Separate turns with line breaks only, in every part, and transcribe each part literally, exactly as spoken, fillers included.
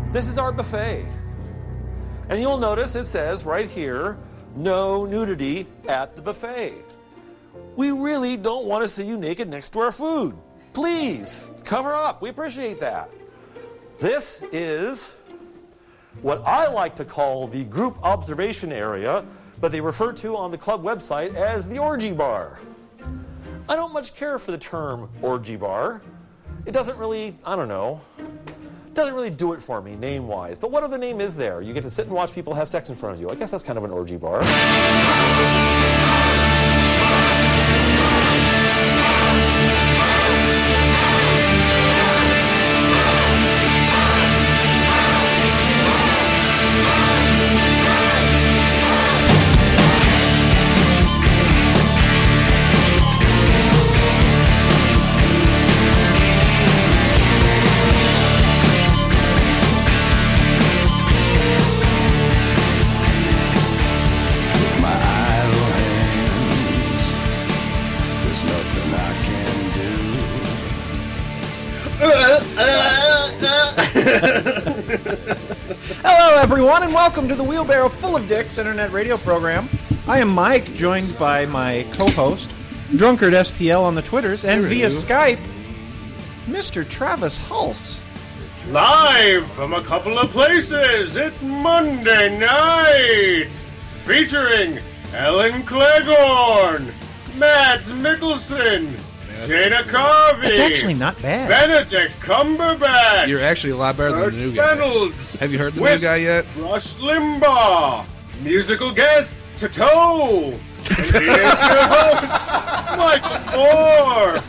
This is our buffet. And you'll notice it says right here, no nudity at the buffet. We really don't want to see you naked next to our food. Please, cover up. We appreciate that. This is what I like to call the group observation area, but they refer to on the club website as the orgy bar. I don't much care for the term orgy bar. It doesn't really, I don't know, doesn't really do it for me name-wise. But what other name is there? You get to sit and watch people have sex in front of you. I guess that's kind of an orgy bar.
Hello, everyone, and welcome to the Wheelbarrow Full of Dicks internet radio program. I am Mike, joined by my co-host, Drunkard S T L on the Twitters, and
Hello.
via Skype, Mister Travis Hulse.
Live from a couple of places, it's Monday night, featuring Ellen Clegorn, Mads Mikkelsen, Dana Carvey.
That's actually not bad.
Benedict Cumberbatch.
You're actually a lot better than
Burt
the new guy.
Reynolds.
Have you heard the
with
new guy yet?
Rush Limbaugh. Musical guest, Toto. And he is your host, Michael Moore.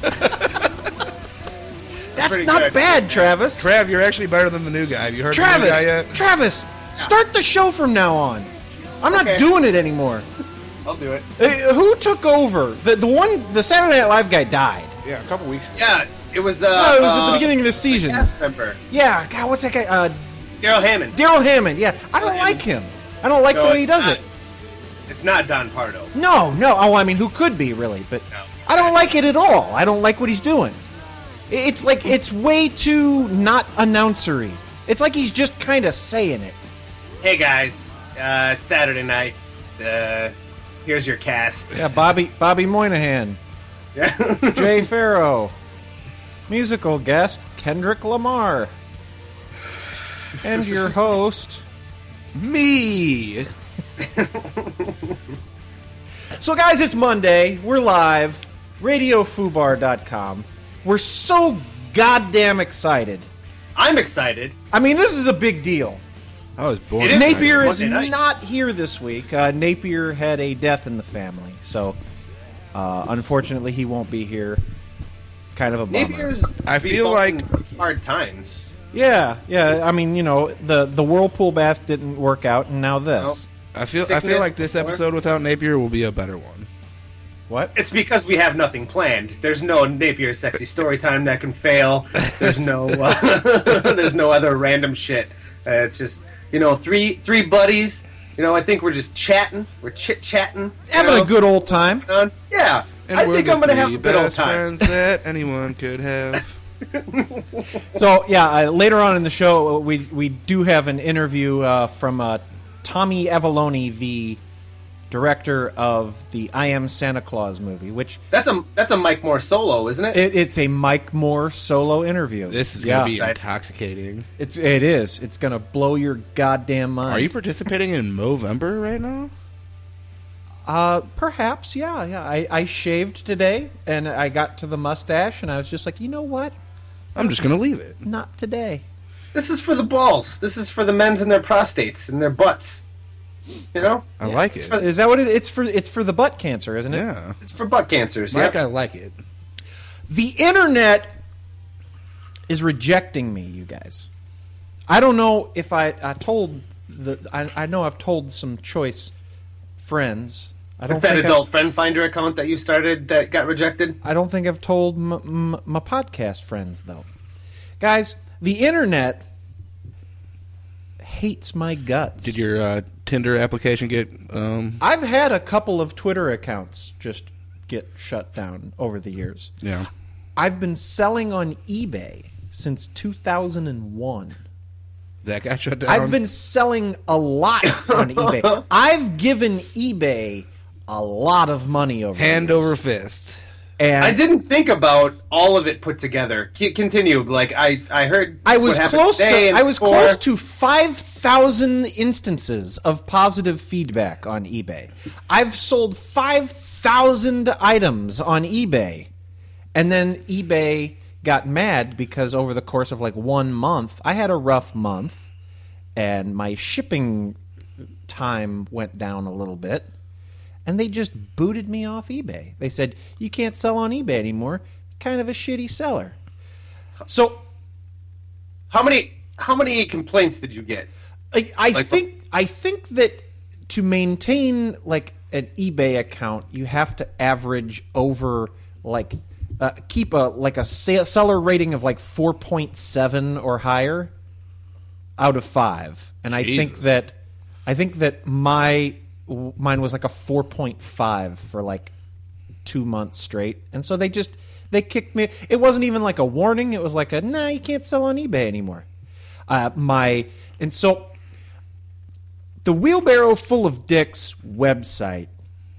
That's
Pretty
not
good.
bad, Travis.
Trav, you're actually better than the new guy. Have you heard the new
Travis,
guy yet?
Travis, start the show from now on. I'm not
Okay.
doing it anymore.
I'll do it.
Uh, who took over? The the one, the Saturday Night Live guy died.
Yeah, a couple weeks ago.
Yeah, it was. Uh,
No, it was at the
uh,
beginning of the season.
Cast member
Yeah, God, what's that guy? Uh,
Daryl Hammond.
Daryl Hammond. Yeah, I don't
Daryl
like
Hammond.
him. I don't like
No,
the way he
it's
does
not-
it.
It's not Don Pardo.
No, no. Oh, I mean, who could be really? But
No,
I don't like it at all. I don't like what he's doing. I- It's like it's way too not announcery. It's like he's just kind of saying it.
Hey guys, uh, it's Saturday night. Uh, here's your cast.
Yeah, Bobby Bobby Moynihan,
Yeah.
Jay Farrow, musical guest Kendrick Lamar, and your host.
Me!
So, guys, it's Monday. We're live. radio fubar dot com. We're so goddamn excited.
I'm excited.
I mean, this is a big deal.
I was born.
It is
Napier
nice.
is
Monday night.
not here this week. Uh, Napier had a death in the family, so uh, unfortunately he won't be here. Kind of a bummer.
Napier's
I feel like-
hard times.
Yeah, yeah. I mean, you know, the the whirlpool bath didn't work out, and now this.
I feel I
Sickness
feel like this
before.
episode without Napier will be a better one.
What?
It's because we have nothing planned. There's no Napier sexy story time that can fail. There's no uh, there's no other random shit. Uh, it's just you know three three buddies. You know I think we're just chatting. We're chit chatting.
Having a good old time.
Yeah.
And
I
we're
think
the
I'm gonna have
three
a good old
best
time.
friends that anyone could have.
So yeah, uh, later on in the show, uh, we we do have an interview uh, from uh, Tommy Avalone, the director of the I Am Santa Claus movie, which
That's a that's a Mike Moore solo, isn't it?
it, it's a Mike Moore solo interview.
This is
yeah.
going to be
Excited.
intoxicating.
It's it is. It's gonna blow your goddamn mind.
Are you participating in Movember right now?
Uh, perhaps. Yeah, yeah. I, I shaved today, and I got to the mustache, and I was just like, you know what?
I'm just going to leave it.
Not today.
This is for the balls. This is for the men's and their prostates and their butts. You know,
I like
It's
it.
for-
Is that what it? It's for it's for the butt cancer, isn't it?
Yeah.
it's for butt cancers.
Mike,
Yeah.
I like it.
The internet is rejecting me, you guys. I don't know if I, I told the I, I know I've told some choice friends. I don't
It's that
think I've-
adult friend finder account that you started that got rejected.
I don't think I've told m- m- my podcast friends though. Guys, the internet hates my guts.
Did your uh, Tinder application get... Um,
I've had a couple of Twitter accounts just get shut down over the years.
yeah.
I've been selling on eBay since two thousand one.
That got shut down.
I've been selling a lot on eBay. I've given eBay a lot of money over
hand
the years.
over fist.
And
I didn't think about all of it put together. C- continue. Like I, I heard.
I was
what happened
close
today
to
and
I was
before.
close to five thousand instances of positive feedback on eBay. I've sold five thousand items on eBay, and then eBay got mad because over the course of like one month, I had a rough month, and my shipping time went down a little bit. And they just booted me off eBay. They said, you can't sell on eBay anymore. Kind of a shitty seller. So
How many how many complaints did you get?
I, I
Like,
think I think that to maintain like an eBay account, you have to average over like uh, keep a like a sa- seller rating of like four point seven or higher out of five. And I think
Jesus.
that I think that my mine was like a four point five for like two months straight. And so they just they kicked me. It wasn't even like a warning. It was like a, nah, you can't sell on eBay anymore. Uh, my and so the Wheelbarrow Full of Dicks website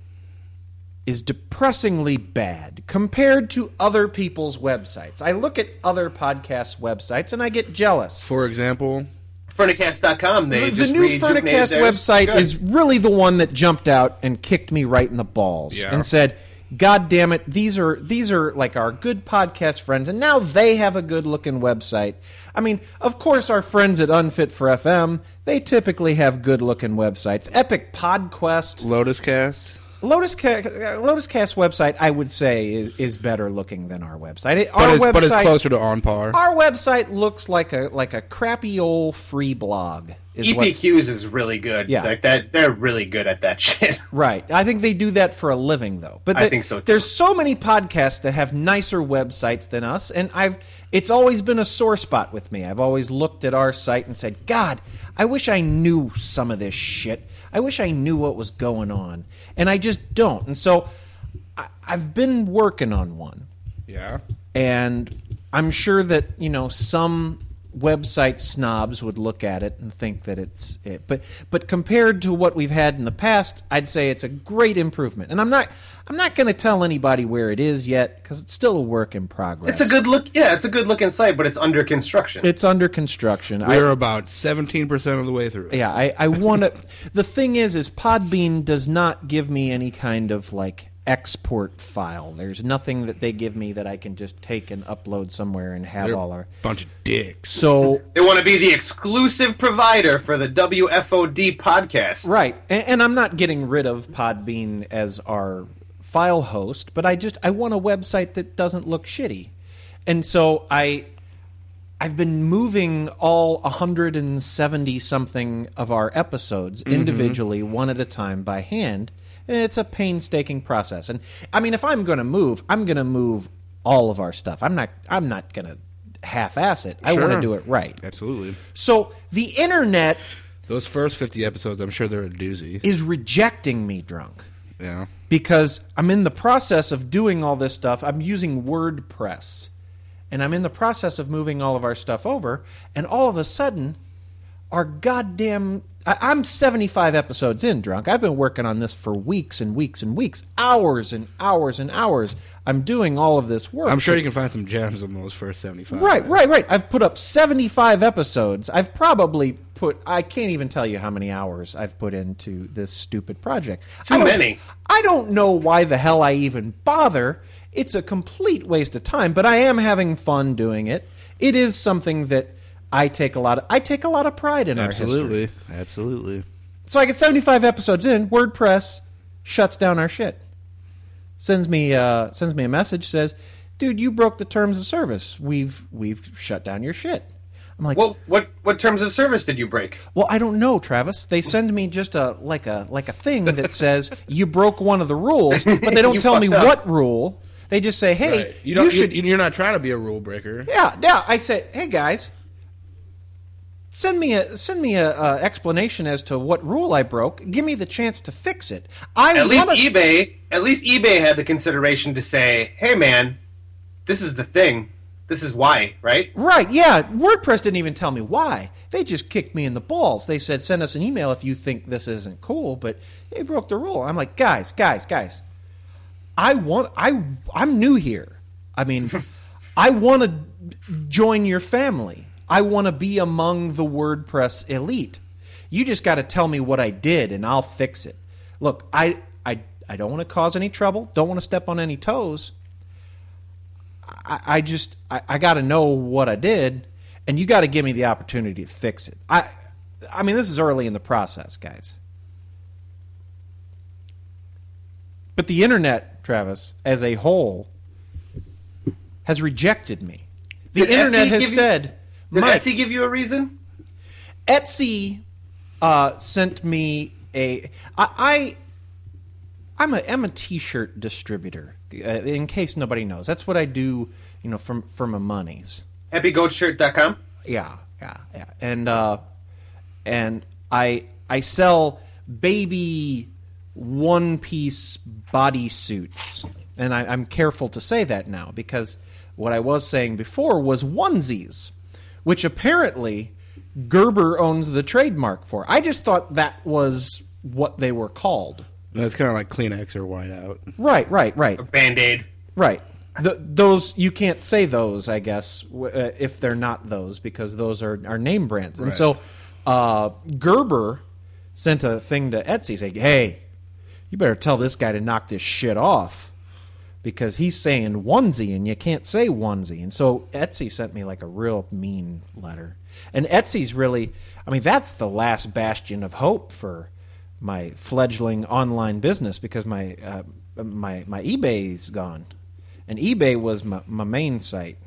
is depressingly bad compared to other people's websites. I look at other podcast websites and I get jealous.
For example,
Furnicast dot com. They
The,
just
the new
rejuvenated
Furnicast
theirs.
website
Good.
is really the one that jumped out and kicked me right in the balls
Yeah.
and said, God damn it, these are these are like our good podcast friends, and now they have a good looking website. I mean, of course our friends at Unfit for F M, they typically have good looking websites. Epic Podquest,
Lotus Cast.
Lotus Ca- Lotus Cast website, I would say is, is better looking than our website. It-
But
our
it's,
website,
but it's closer to on par.
Our website looks like a like a crappy old free blog. Is
E
what-
P Qs is really good.
Yeah.
Like that. They're really good at that shit.
Right. I think they do that for a living, though. But
I
the-
think so, too.
There's so many podcasts that have nicer websites than us, and I've it's always been a sore spot with me. I've always looked at our site and said, God, I wish I knew some of this shit. I wish I knew what was going on. And I just don't. And so I, I've been working on one.
Yeah.
And I'm sure that, you know, some website snobs would look at it and think that it's it. But but compared to what we've had in the past, I'd say it's a great improvement. And I'm not I'm not going to tell anybody where it is yet because it's still a work in progress.
It's a good look. Yeah, it's a good looking site, but it's under construction.
It's under construction. I-
We're about seventeen percent of the way through.
Yeah, I, I want to. The thing is, is Podbean does not give me any kind of like export file. There's nothing that they give me that I can just take and upload somewhere and have
They're
all our.
a bunch of dicks.
So
They want to be the exclusive provider for the W F O D podcast.
right, and, and I'm not getting rid of Podbean as our file host, but I just I want a website that doesn't look shitty, and so I. I've been moving all one hundred seventy something of our episodes individually, one at a time by hand. And it's a painstaking process. And I mean, if I'm going to move, I'm going to move all of our stuff. I'm not. I'm not going to half-ass it. I want to
Sure.
do it right.
Absolutely.
So the internet
Those first fifty episodes, I'm sure they're a doozy.
is rejecting me, drunk.
Yeah.
Because I'm in the process of doing all this stuff. I'm using WordPress. And I'm in the process of moving all of our stuff over. And all of a sudden, our goddamn... I, I'm seventy-five episodes in, drunk. I've been working on this for weeks and weeks and weeks. Hours and hours and hours. I'm doing all of this work.
I'm sure you can find some gems in those first seventy-five.
Right, right, right. I've put up seventy-five episodes. I've probably put... I can't even tell you how many hours I've put into this stupid project.
Too
I don't-
many.
I don't know why the hell I even bother. It's a complete waste of time, but I am having fun doing it. It is something that I take a lot of, I take a lot of pride in our history.
Absolutely. Absolutely.
So I get seventy-five episodes in, WordPress shuts down our shit. Sends me uh, sends me a message, says, "Dude, you broke the terms of service. We've we've shut down your shit." I'm like,
Well, what what terms of service did you break?
Well, I don't know, Travis. They send me just a like a like a thing that says you broke one of the rules, but they don't
You
tell me
fucked up.
what rule. They just say, "Hey,
Right. You, don't, you
should."
should. You're not trying to be a rule breaker.
Yeah, yeah. I say, "Hey guys, send me a send me a, a explanation as to what rule I broke. Give me the chance to fix it." I
At least
wanna-
eBay, at least eBay had the consideration to say, "Hey, man, this is the thing. this is why, right?
Right, yeah. WordPress didn't even tell me why. They just kicked me in the balls. They said, send us an email if you think this isn't cool, but they broke the rule. I'm like, guys, guys, guys. I want I I'm new here. I mean, I want to join your family. I want to be among the WordPress elite. You just got to tell me what I did and I'll fix it. Look, I I I don't want to cause any trouble. Don't want to step on any toes. I, I just I, I got to know what I did, and you got to give me the opportunity to fix it. I I mean, this is early in the process, guys. But the internet, Travis, as a whole, has rejected me. The
Did
internet
Etsy
has
give you-
said,
Did
Mike,
Etsy give you a reason?
Etsy uh, sent me a. I, I I'm a I'm a T-shirt distributor. Uh, in case nobody knows, that's what I do. You know, from for my monies.
happy goat shirt dot com.
Yeah, yeah, yeah. And uh, and I I sell baby one piece bodysuits, and I, I'm careful to say that now because what I was saying before was onesies, which apparently Gerber owns the trademark for. I just thought that was what they were called.
That's kind of like Kleenex or Whiteout.
Right, right, right,
Or Band-Aid.
right. The, those you can't say those, I guess, w- uh, if they're not those, because those are, are name brands. And
Right.
so uh, Gerber sent a thing to Etsy saying, "Hey, you better tell this guy to knock this shit off because he's saying onesie and you can't say onesie." And so Etsy sent me like a real mean letter. And Etsy's really, I mean, that's the last bastion of hope for my fledgling online business because my uh, my my eBay's gone. And eBay was my, my main site.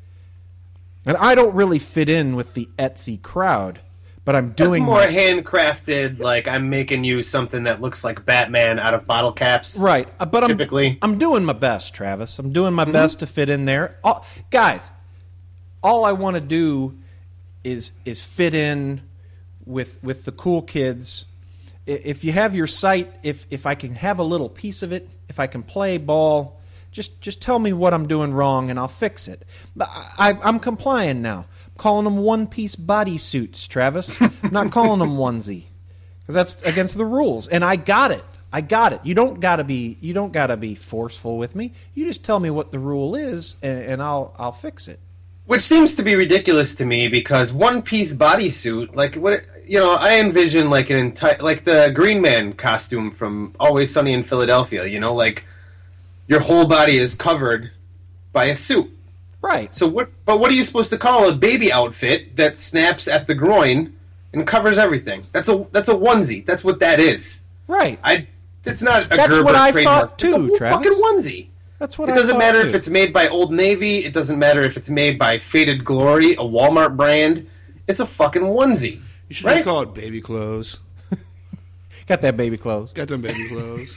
And I don't really fit in with the Etsy crowd, but I'm
That's
doing
more
my-
handcrafted, like I'm making you something that looks like Batman out of bottle caps.
right. uh, But I'm
Typically.
I'm doing my best, Travis. I'm doing
Mm-hmm.
my best to fit in there. All, guys, all I want to do is is fit in with with the cool kids. I- If you have your site, if if I can have a little piece of it, if I can play ball, just just tell me what I'm doing wrong and I'll fix it. But I, I, I'm complying now. I'm calling them one-piece bodysuits, Travis. I'm not calling them onesie because that's against the rules. And I got it. I got it. You don't gotta be you don't gotta be forceful with me. You just tell me what the rule is, and, and I'll I'll fix it.
Which seems to be ridiculous to me because one-piece bodysuit, like what you know, I envision like an entire, like the Green Man costume from Always Sunny in Philadelphia. You know, like your whole body is covered by a suit.
Right.
So what? But what are you supposed to call a baby outfit that snaps at the groin and covers everything? That's a that's a onesie. That's what that is.
Right.
I. It's not a
That's
Gerber
what I
trademark.
thought too,
it's a
Travis.
fucking onesie.
That's what
It
I
doesn't
thought,
matter
too.
if it's made by Old Navy. It doesn't matter if it's made by Faded Glory, a Walmart brand. It's a fucking onesie.
You should
Right?
just call it baby clothes.
Got that baby clothes.
Got them baby clothes.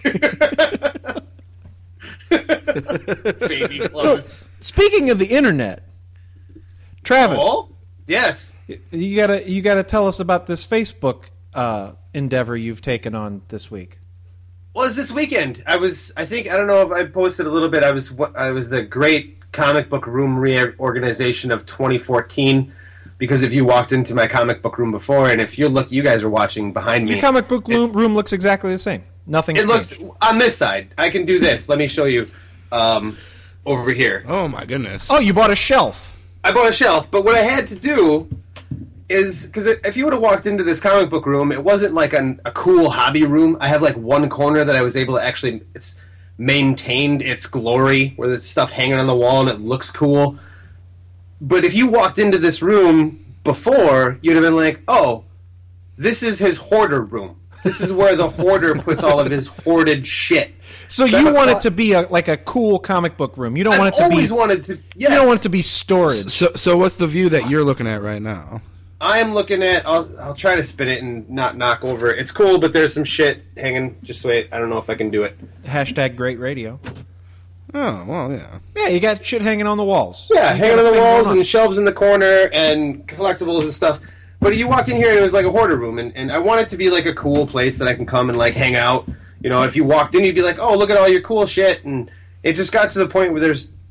Baby clothes.
Speaking of the internet, Travis,
Oh? Yes.
you gotta you gotta tell us about this Facebook uh, endeavor you've taken on this week.
Well, it was this weekend. I was. I think I don't know if I posted a little bit. I was. I was the Great Comic Book Room Reorganization of twenty fourteen. Because if you walked into my comic book room before, and if you look, you guys are watching behind me.
Your comic book room, room looks exactly the same. Nothing.
It looks on this side. I can do this. Let me show you. Um, over here.
Oh my goodness.
Oh, you bought a shelf.
I bought a shelf, but what I had to do is because if you would have walked into this comic book room, it wasn't like an, a cool hobby room. I have like one corner that I was able to actually it's maintained its glory, where there's stuff hanging on the wall and it looks cool. But if you walked into this room before, you'd have been like, "Oh, this is his hoarder room. This is where the hoarder puts all of his hoarded shit."
So you want it to be a, like a cool comic book room. You don't
I've
want it to
always
be.
wanted to. Yes.
You don't want it to be storage.
So, so what's the view that you're looking at right now?
I am looking at. I'll I'll try to spin it and not knock over it. It's cool, but there's some shit hanging. Just wait. I don't know if I can do it.
Hashtag great radio.
Oh, well, yeah.
Yeah, you got shit hanging on the walls.
Yeah,
You
hanging
got
on
a
the
thing
walls
going on.
and shelves in the corner and collectibles and stuff. But you walk in here and it was like a hoarder room, and, and I want it to be like a cool place that I can come and like hang out. You know, if you walked in, you'd be like, "Oh, look at all your cool shit," and it just got to the point where there's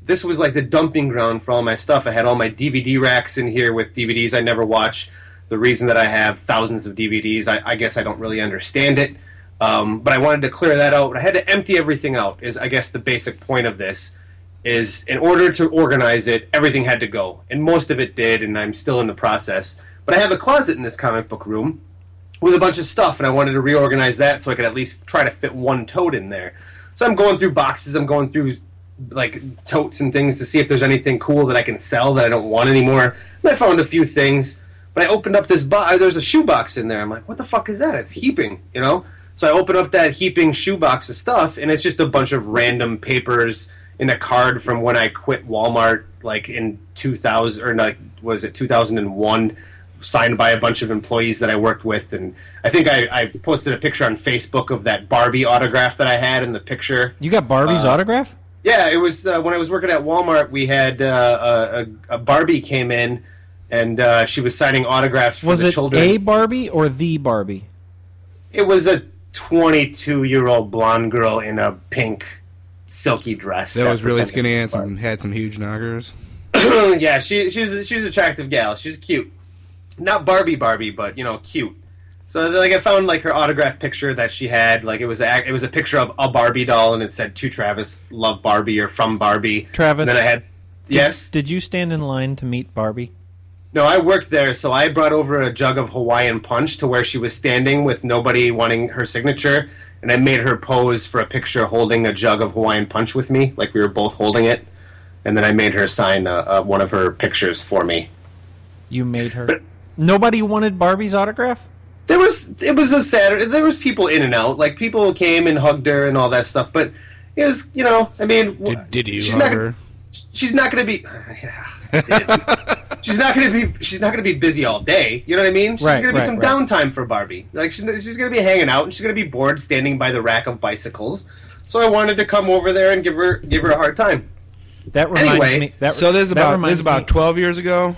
this was like the dumping ground for all my stuff. I had all my D V D racks in here with D V Ds I never watch. The reason that I have thousands of D V Ds, I, I guess I don't really understand it. Um, but I wanted to clear that out. I had to empty everything out, is I guess the basic point of this. Is in order to organize it, everything had to go. And most of it did, and I'm still in the process. But I have a closet in this comic book room with a bunch of stuff, and I wanted to reorganize that so I could at least try to fit one tote in there. So I'm going through boxes, I'm going through like totes and things to see if there's anything cool that I can sell that I don't want anymore. And I found a few things. But I opened up this box, there's a shoebox in there. I'm like, what the fuck is that? It's heaping, you know? So I open up that heaping shoebox of stuff, and it's just a bunch of random papers in a card from when I quit Walmart, like in two thousand, or like, was it two thousand one, signed by a bunch of employees that I worked with. And I think I, I posted a picture on Facebook of that Barbie autograph that I had in the picture.
You got Barbie's
uh,
autograph?
Yeah, it was uh, when I was working at Walmart, we had uh, a, a Barbie came in, and uh, she was signing autographs for
was
the
it
children.
a Barbie or the Barbie?
It was a twenty-two-year-old blonde girl in a pink silky dress.
That was really
pretended
skinny
to be
and some, had some huge knockers.
Barbie. Yeah, she she was she's an attractive gal. She's cute, not Barbie Barbie, but you know, cute. So like I found like her autograph picture that she had. Like it was a, it was a picture of a Barbie doll, and it said to Travis, "Love Barbie" or "From Barbie."
Travis,
And then I had yes.
Did you stand in line to meet Barbie?
No, I worked there, so I brought over a jug of Hawaiian Punch to where she was standing with nobody wanting her signature, and I made her pose for a picture holding a jug of Hawaiian Punch with me, like we were both holding it, and then I made her sign uh, uh, one of her pictures for me.
You made her.
But-
Nobody wanted Barbie's autograph?
There was it was a Saturday. There was people in and out, like people came and hugged her and all that stuff. But it was, you know, I mean,
Did, did you
she's
hug
not,
her?
She's not going to be. Yeah, I did. She's not going to be. She's not going to be busy all day. You know what I mean? She's
Right,
going to be
right,
some
right.
downtime for Barbie. Like she's, she's going to be hanging out, and she's going to be bored standing by the rack of bicycles. So I wanted to come over there and give her give her a hard time.
That reminds
Anyway,
me. That,
So this is
that
about this
reminds
is about
me-
twelve years ago.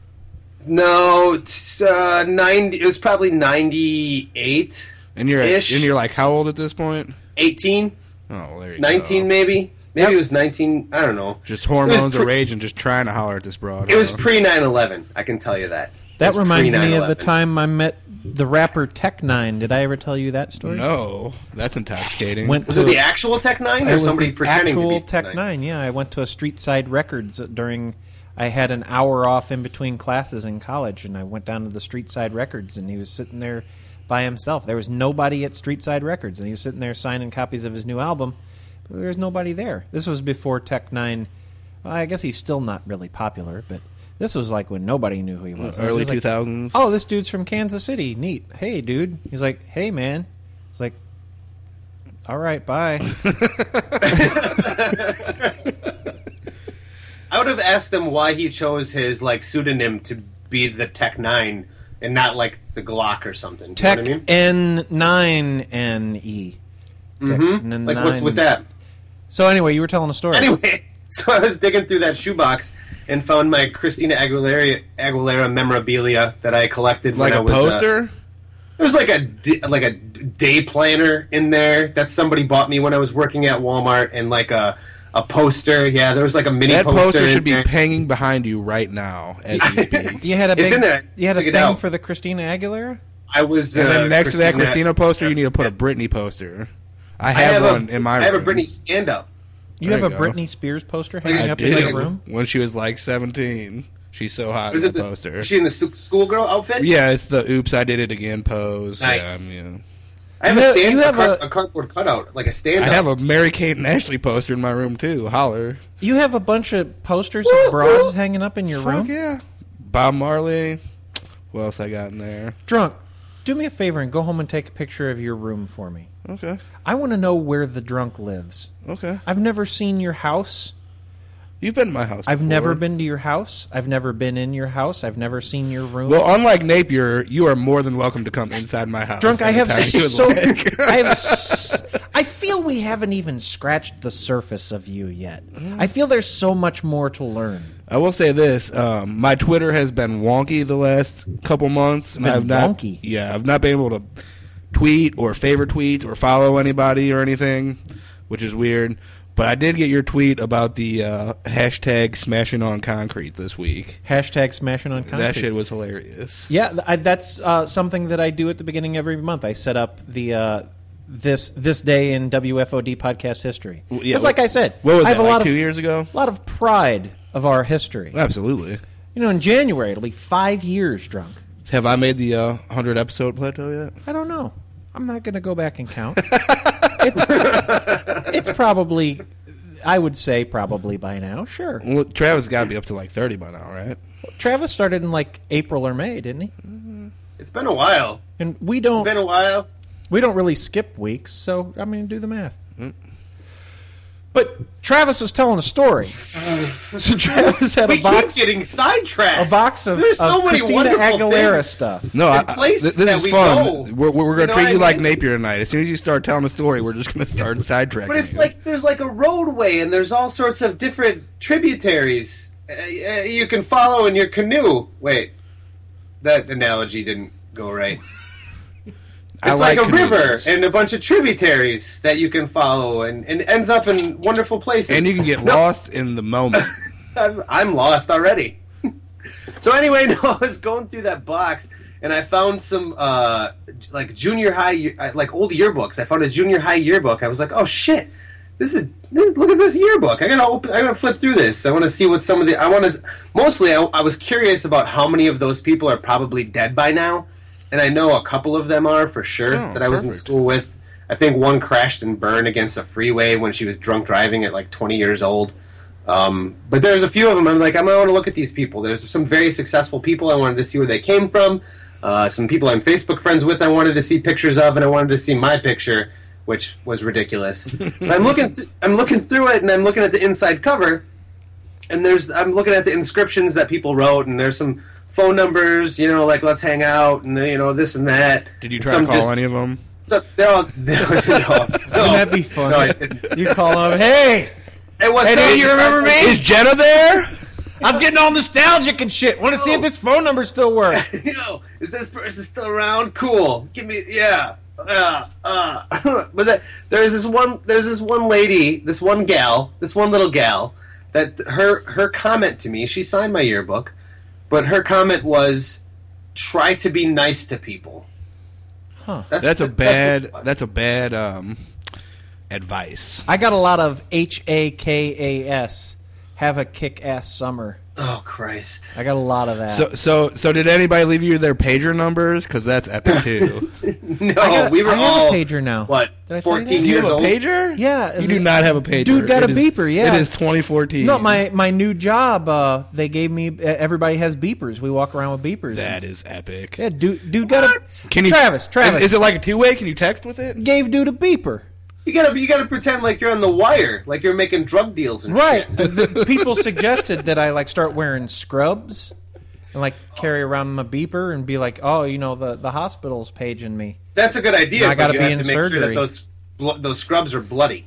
No, it's, uh, ninety. It was probably ninety-eight,
And you're
Ish.
and you're like how old at this point?
eighteen,
Oh, there you
nineteen,
go.
maybe. Maybe
Yep.
it was nineteen. I don't know.
Just hormones
pre-
are raging, just trying to holler at this broad.
It was
huh?
pre nine eleven. I can tell you that. It
That
was
reminds
pre
me of the
nine eleven.
time I met the rapper Tech Nine. Did I ever tell you that story?
No, that's intoxicating.
Went
Was
to
it the actual Tech Nine,
It
or
was
somebody
the
pretending
actual
to be
Tech Nine. Yeah, I went to a Street Side Records during. I had an hour off in between classes in college, and I went down to the Street Side Records, and he was sitting there by himself. There was nobody at Street Side Records, and he was sitting there signing copies of his new album. But there was nobody there. This was before Tech Nine. Well, I guess he's still not really popular, but this was like when nobody knew who he was. And I was
Early
just like,
two thousands.
oh, this dude's from Kansas City. Neat. Hey, dude. He's like, hey, man. It's like, all right, bye.
I would have asked him why he chose his like pseudonym to be the Tech Nine and not like the Glock or something. Do you know
Tech
what I mean?
N nine N E.
Mhm. Like what's with that?
So anyway, you were telling a story.
Anyway, so I was digging through that shoebox and found my Christina Aguilera Aguilera memorabilia that I collected
Like
when I
a
was. Uh,
poster?
There's like a d- like a day planner in there that somebody bought me when I was working at Walmart, and like a a poster. Yeah, there was like a mini
that
poster.
poster
in
should be
there.
hanging behind you right now as you speak.
You had a
It's
big,
in there.
You had a
Dig it
thing
out.
for the Christina Aguilera?
I was.
And
uh,
then next to that Christina poster, you need to put a Britney poster. I
I
have,
have
one
a,
in my
I have
room.
a Britney stand up.
You
There
have
you
a
go.
Britney Spears poster
Like,
hanging
I
up
did
in your room?
when she was like seventeen. She's so hot
Was
in
it
the
the
poster.
Was she in the stu- schoolgirl outfit?
Yeah, it's the "Oops, I Did It Again" pose.
Nice.
Yeah, yeah.
I have
You
a
have-
stand.
you
a,
have
car-
a-
a cardboard cutout, like a stand
I
up.
have a Mary Kate and Ashley poster in my room too. Holler.
You have a bunch of posters
Woo,
of bras
woo.
hanging up in your
Fuck
room?
yeah. Bob Marley. What else I got in there?
Drunk, do me a favor and go home and take a picture of your room for me.
Okay.
I want to know where the drunk lives.
Okay.
I've never seen your house.
You've been in my house.
I've
before.
never been to your house. I've never been in your house. I've never seen your room.
Well, unlike Napier, you are more than welcome to come inside my house.
Drunk, I have
anytime you would
so.
like.
I have. s- I feel we haven't even scratched the surface of you yet. I feel there's so much more to learn.
I will say this: um, my Twitter has been wonky the last couple months, and
been
I've not.
wonky?
Yeah, I've not been able to tweet or favorite tweets or follow anybody or anything, which is weird. But I did get your tweet about the uh, hashtag smashing on concrete this week.
Hashtag smashing on concrete.
That shit was hilarious.
Yeah, I, that's uh, something that I do at the beginning of every month. I set up the uh, this this day in W F O D podcast history.
Yeah,
Because, like I said,
what was
I have
that,
a
like
lot
two
of,
years ago?
a lot of pride of our history.
Absolutely.
You know, in January it'll be five years drunk.
Have I made the uh, one hundred episode plateau yet?
I don't know. I'm not going to go back and count. it's, it's probably, I would say probably by now. Sure.
Well, Travis got to be up to like thirty by now, right?
Travis started in like April or May, didn't he?
It's been a while.
And we
It's
don't
been a while.
we don't really skip weeks, so I mean, do the math. But Travis was telling a story. So Travis had
We
a box,
keep getting sidetracked.
a box of,
There's so
of
many
Christina
wonderful
Aguilera
things.
stuff.
No, I,
And places
th- this
that
is
we
fun.
go.
We're, we're, we're going to
You know
treat
what
you
I
like
mean?
Napier tonight. As soon as you start telling a story, we're just going to start sidetracking.
But it's
you.
like there's like a roadway and there's all sorts of different tributaries uh, uh, you can follow in your canoe. Wait, that analogy didn't go right.
I
It's like, a
canoes.
river and a bunch of tributaries that you can follow and, and ends up in wonderful places.
And you can get
No,
lost in the moment.
I'm, I'm lost already. So anyway, no, I was going through that box and I found some uh, like junior high, uh, like old yearbooks. I found a junior high yearbook. I was like, oh shit, this is this, look at this yearbook. I gotta open. I gotta flip through this. I want to see what some of the. I want to. Mostly, I, I was curious about how many of those people are probably dead by now, and I know a couple of them are for sure
Oh,
that I was in
perfect.
school with. I think one crashed and burned against a freeway when she was drunk driving at like twenty years old. Um, but there's a few of them. I'm like, I'm going to want to look at these people. There's some very successful people. I wanted to see where they came from. Uh, some people I'm Facebook friends with. I wanted to see pictures of, and I wanted to see my picture, which was ridiculous. But I'm looking, th- I'm looking through it, and I'm looking at the inside cover, and there's, I'm looking at the inscriptions that people wrote, and there's some phone numbers, you know, like let's hang out, and you know this and that.
Did you try
Some
to call
just-
any of them?
So they're all. no, no, no.
Wouldn't that be fun?
No, I didn't.
You call him, hey,
Hey, what's
Hey,
up?
dude, you remember me?
Is Jenna there?
I was getting all nostalgic and shit. Want to see if this phone number still works.
Yo, is this person still around? Cool. Give me, yeah. Uh, uh. But that, there's this one. There's this one lady. This one gal. This one little gal. That her her comment to me. She signed my yearbook, but her comment was, "Try to be nice to people."
Huh.
That's a
what
bad.
it was.
That's a bad um, advice.
I got a lot of H A K A S. Have a kick-ass summer.
Oh Christ.
I got a lot of that.
So, so, so, did anybody leave you their pager numbers? Because that's epic too.
No,
I got a-
we were
I have
all
a pager now.
what
Did I tell you
fourteen
that?
Do you
years
have a
old.
pager?
Yeah,
You do not have a pager.
Dude got
It
a
is-
beeper, yeah.
It is twenty fourteen.
No, my, my new job, uh, they gave me, everybody has beepers. We walk around with beepers.
That is epic.
Yeah, dude, dude got a,
What?
Can you,
Travis, Travis.
Is, is it like a two way? Can you text with it?
gave dude a beeper.
You gotta you gotta pretend like you're on the wire, like you're making drug deals and
Right.
shit.
The people suggested that I like start wearing scrubs and like carry around my beeper and be like, oh, you know, the, the hospital's paging me.
That's a good idea.
I gotta
but you
be
have
in
to make sure
surgery.
that those blo- those scrubs are bloody.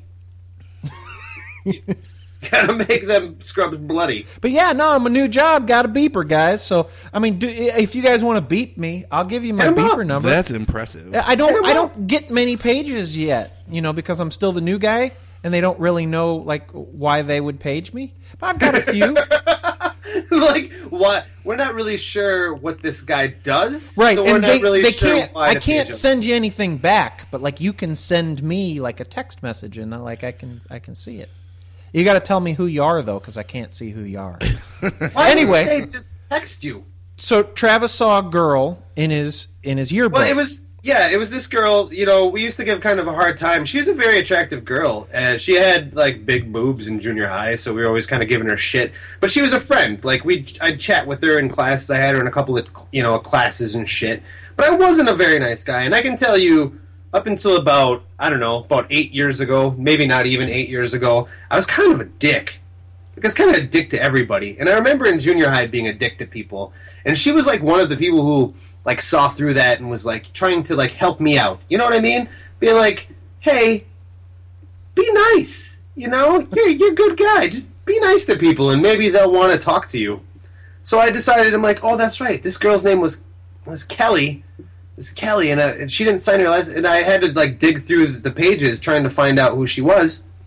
You gotta make them scrubs bloody.
But yeah, no, I'm a new job, got a beeper, guys. So I mean, do, if you guys want to beep me, I'll give you my
Hit 'em
beeper
up.
number.
That's impressive.
I
Hit 'em
don't I
up.
don't get many pages yet, you know, because I'm still the new guy and they don't really know like why they would page me. But I've got a few.
Like what? We're not really sure what this guy does.
Right,
So we're
and
not
they,
really
they
sure
can't
why
I
to
can't
page him.
send you anything back, but like you can send me like a text message and uh, like I can I can see it. You got to tell me who you are though cuz I can't see who you are.
Why
Anyway.
would they just text you.
So Travis saw a girl in his in his yearbook.
Well, it was yeah, it was this girl. You know, we used to give kind of a hard time. She's a very attractive girl, and she had like big boobs in junior high, so we were always kind of giving her shit. But she was a friend. Like we, I'd chat with her in class. I had her in a couple of you know classes and shit. But I wasn't a very nice guy, and I can tell you, up until about I don't know, about eight years ago, maybe not even eight years ago, I was kind of a dick. Like, I was kind of a dick to everybody. And I remember in junior high being a dick to people. And she was like one of the people who like saw through that and was like trying to like help me out. You know what I mean? Being like, hey, be nice. You know? You're, you're a good guy. Just be nice to people and maybe they'll want to talk to you. So I decided, I'm like, oh, that's right. This girl's name was was Kelly. This is Kelly. And, I, and she didn't sign her last. And I had to like dig through the pages trying to find out who she was.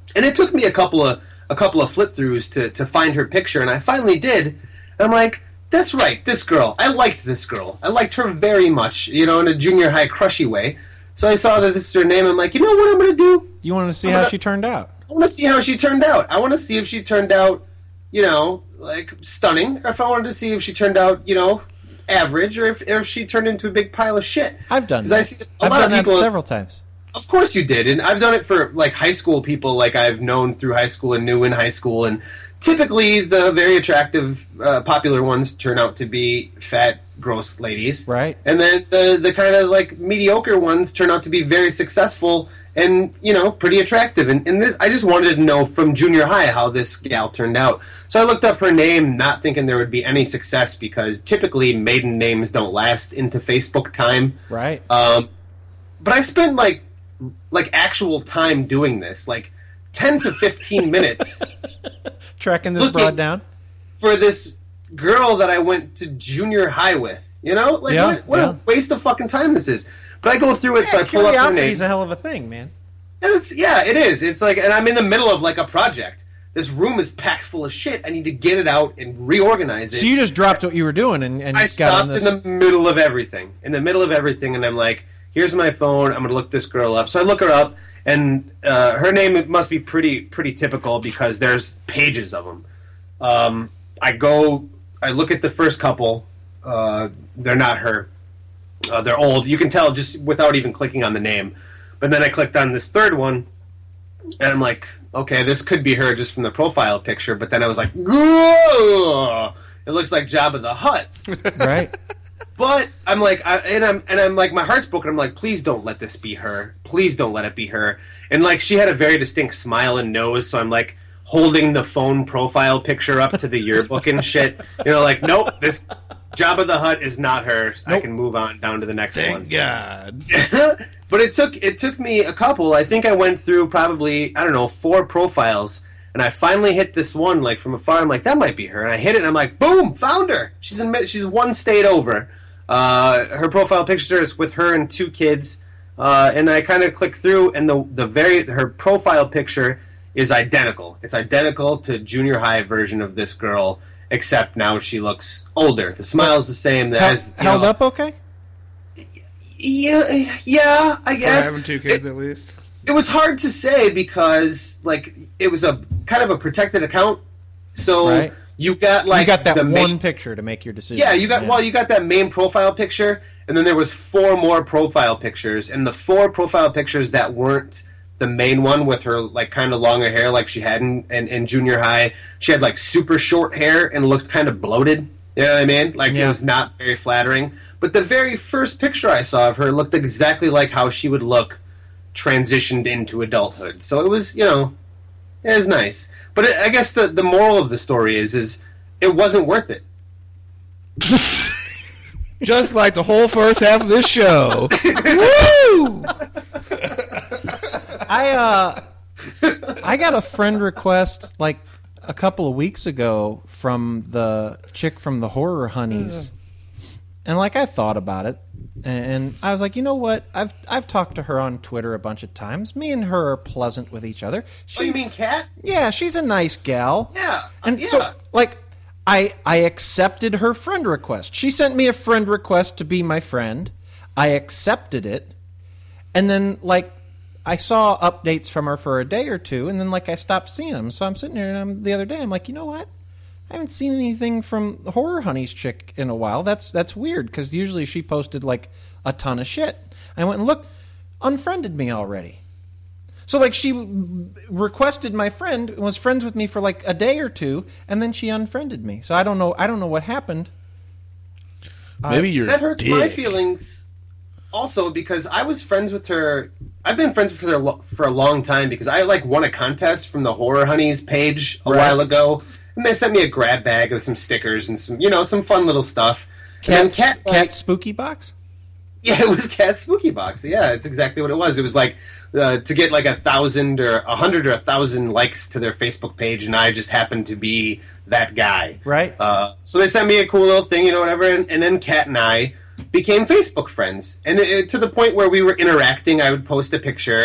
And it took me a couple of a couple of flip throughs to to find her picture, and I finally did. And I'm like, that's right, this girl. I liked this girl. I liked her very much, you know, in a junior high crushy way. So I saw that this is her name. I'm like, you know what I'm going to do?
You want to see
I'm
how
gonna,
she turned out?
I want to see how she turned out. I want to see if she turned out, you know, like stunning, or if I wanted to see if she turned out, you know, average, or if, or if she turned into a big pile of shit.
I've done that.
I see a
I've
lot
done
of people
that several times.
Of course you did, and I've done it for like high school people, like I've known through high school and knew in high school, and typically the very attractive, uh, popular ones turn out to be fat, gross ladies,
right?
And then the the kind of like mediocre ones turn out to be very successful and, you know, pretty attractive. And, and this, I just wanted to know from junior high how this gal turned out. So I looked up her name, not thinking there would be any success, because typically maiden names don't last into Facebook time,
right?
Um, but I spent like. like actual time doing this, like ten to fifteen minutes
tracking this broad down
for this girl that I went to junior high with, you know, like
yeah,
what, what
yeah.
a waste of fucking time this is. But I go through it,
yeah,
so I pull up her name.
Curiosity's a hell of a thing, man.
It's, yeah, it is. It's like, and I'm in the middle of like a project. This room is packed full of shit. I need to get it out and reorganize it.
So you just dropped what you were doing and, and
I
got on
stopped
this...
in the middle of everything, in the middle of everything, and I'm like, here's my phone. I'm going to look this girl up. So I look her up, and uh, her name must be pretty pretty typical because there's pages of them. Um, I go, I look at the first couple. Uh, they're not her. Uh, they're old. You can tell just without even clicking on the name. But then I clicked on this third one, and I'm like, okay, this could be her just from the profile picture. But then I was like, whoa! It looks like Jabba the Hutt.
Right.
But I'm like, I, and I'm and I'm like, my heart's broken. I'm like, please don't let this be her. Please don't let it be her. And like, she had a very distinct smile and nose, so I'm like holding the phone profile picture up to the yearbook and shit. You know, like, nope, this Jabba the Hutt is not her. Nope. I can move on down to the next
Thank
one.
God.
But it took it took me a couple. I think I went through probably, I don't know, four profiles. And I finally hit this one, like, from afar. I'm like, that might be her. And I hit it, and I'm like, boom, found her. She's in, she's one state over. Uh, her profile picture is with her and two kids. Uh, and I kind of click through, and the the very her profile picture is identical. It's identical to junior high version of this girl, except now she looks older. The smile's the same.
Hel-
as,
held
know,
up okay?
Yeah, yeah, I guess.
For having two kids
it,
at least.
It was hard to say because, like, it was a kind of a protected account. So
right.
you got like
you got that
the
one
main,
picture to make your decision.
Yeah, you got
yeah.
well, you got that main profile picture, and then there was four more profile pictures, and the four profile pictures that weren't the main one with her like kind of longer hair, like she had in, in, in junior high. She had like super short hair and looked kind of bloated. You know what I mean? Like
yeah.
it was not very flattering. But the very first picture I saw of her looked exactly like how she would look transitioned into adulthood. So it was, you know, it was nice. But it, I guess the, the moral of the story is, is it wasn't worth it.
Just like the whole first half of this show. Woo!
I uh, I got a friend request like a couple of weeks ago from the chick from the Horror Honeys, and like I thought about it, and I was like, you know what? I've I've talked to her on Twitter a bunch of times. Me and her are pleasant with each other. She's,
oh, you mean Kat?
Yeah, she's a nice gal.
Yeah,
and
yeah.
so like. I, I accepted her friend request. She sent me a friend request to be my friend. I accepted it. And then, like, I saw updates from her for a day or two, and then, like, I stopped seeing them. So I'm sitting there and I'm, the other day, I'm like, you know what? I haven't seen anything from the Horror Honeys chick in a while. That's that's weird, because usually she posted, like, a ton of shit. I went and looked, unfriended me already. So, like, she requested my friend, was friends with me for, like, a day or two, and then she unfriended me. So I don't know I don't know what happened.
Maybe
uh,
you're
That hurts
dick.
my feelings also, because I was friends with her. I've been friends with her for a long time because I, like, won a contest from the Horror Honeys page a
right.
while ago. And they sent me a grab bag of some stickers and some, you know, some fun little stuff.
Cat's,
Cat, like,
Cat's Spooky Box?
Yeah, it was Cat's Spooky Box. Yeah, it's exactly what it was. It was like uh, to get like a thousand or a hundred or a thousand likes to their Facebook page, and I just happened to be that guy.
Right.
Uh, so they sent me a cool little thing, you know, whatever, and, and then Kat and I became Facebook friends, and it, it, to the point where we were interacting. I would post a picture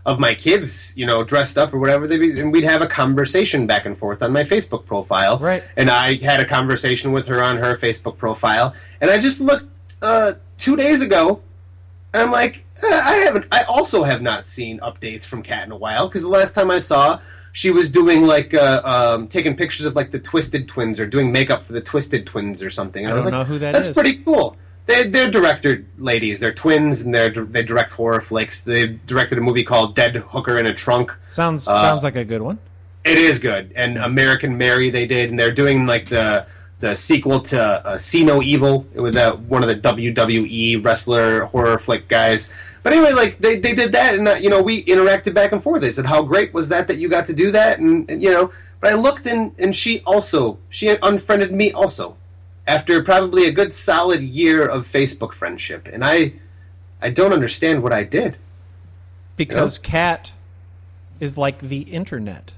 of my kids, you know, dressed up or whatever, they'd be, and we'd have a conversation back and forth on my Facebook profile.
Right.
And I had a conversation with her on her Facebook profile. And I just looked uh, two days ago, and I'm like, eh, I haven't. I also have not seen updates from Kat in a while, because the last time I saw, she was doing like uh, um, taking pictures of like the Twisted Twins or doing makeup for the Twisted Twins or something. And
I
I, was
don't
like,
know who that
that's
is.
pretty cool. They, they're director ladies. They're twins, and they're they direct horror flicks. They directed a movie called Dead Hooker in a Trunk.
Sounds
Uh,
sounds like a good one.
It is good. And American Mary they did, and they're doing like the the sequel to uh, See No Evil with uh, one of the W W E wrestler horror flick guys. But anyway, like they, they did that, and uh, you know we interacted back and forth. They said, "How great was that that you got to do that?" And, and you know, but I looked and and she also she unfriended me also after probably a good solid year of Facebook friendship, and I I don't understand what I did.
Because Kat is like the internet,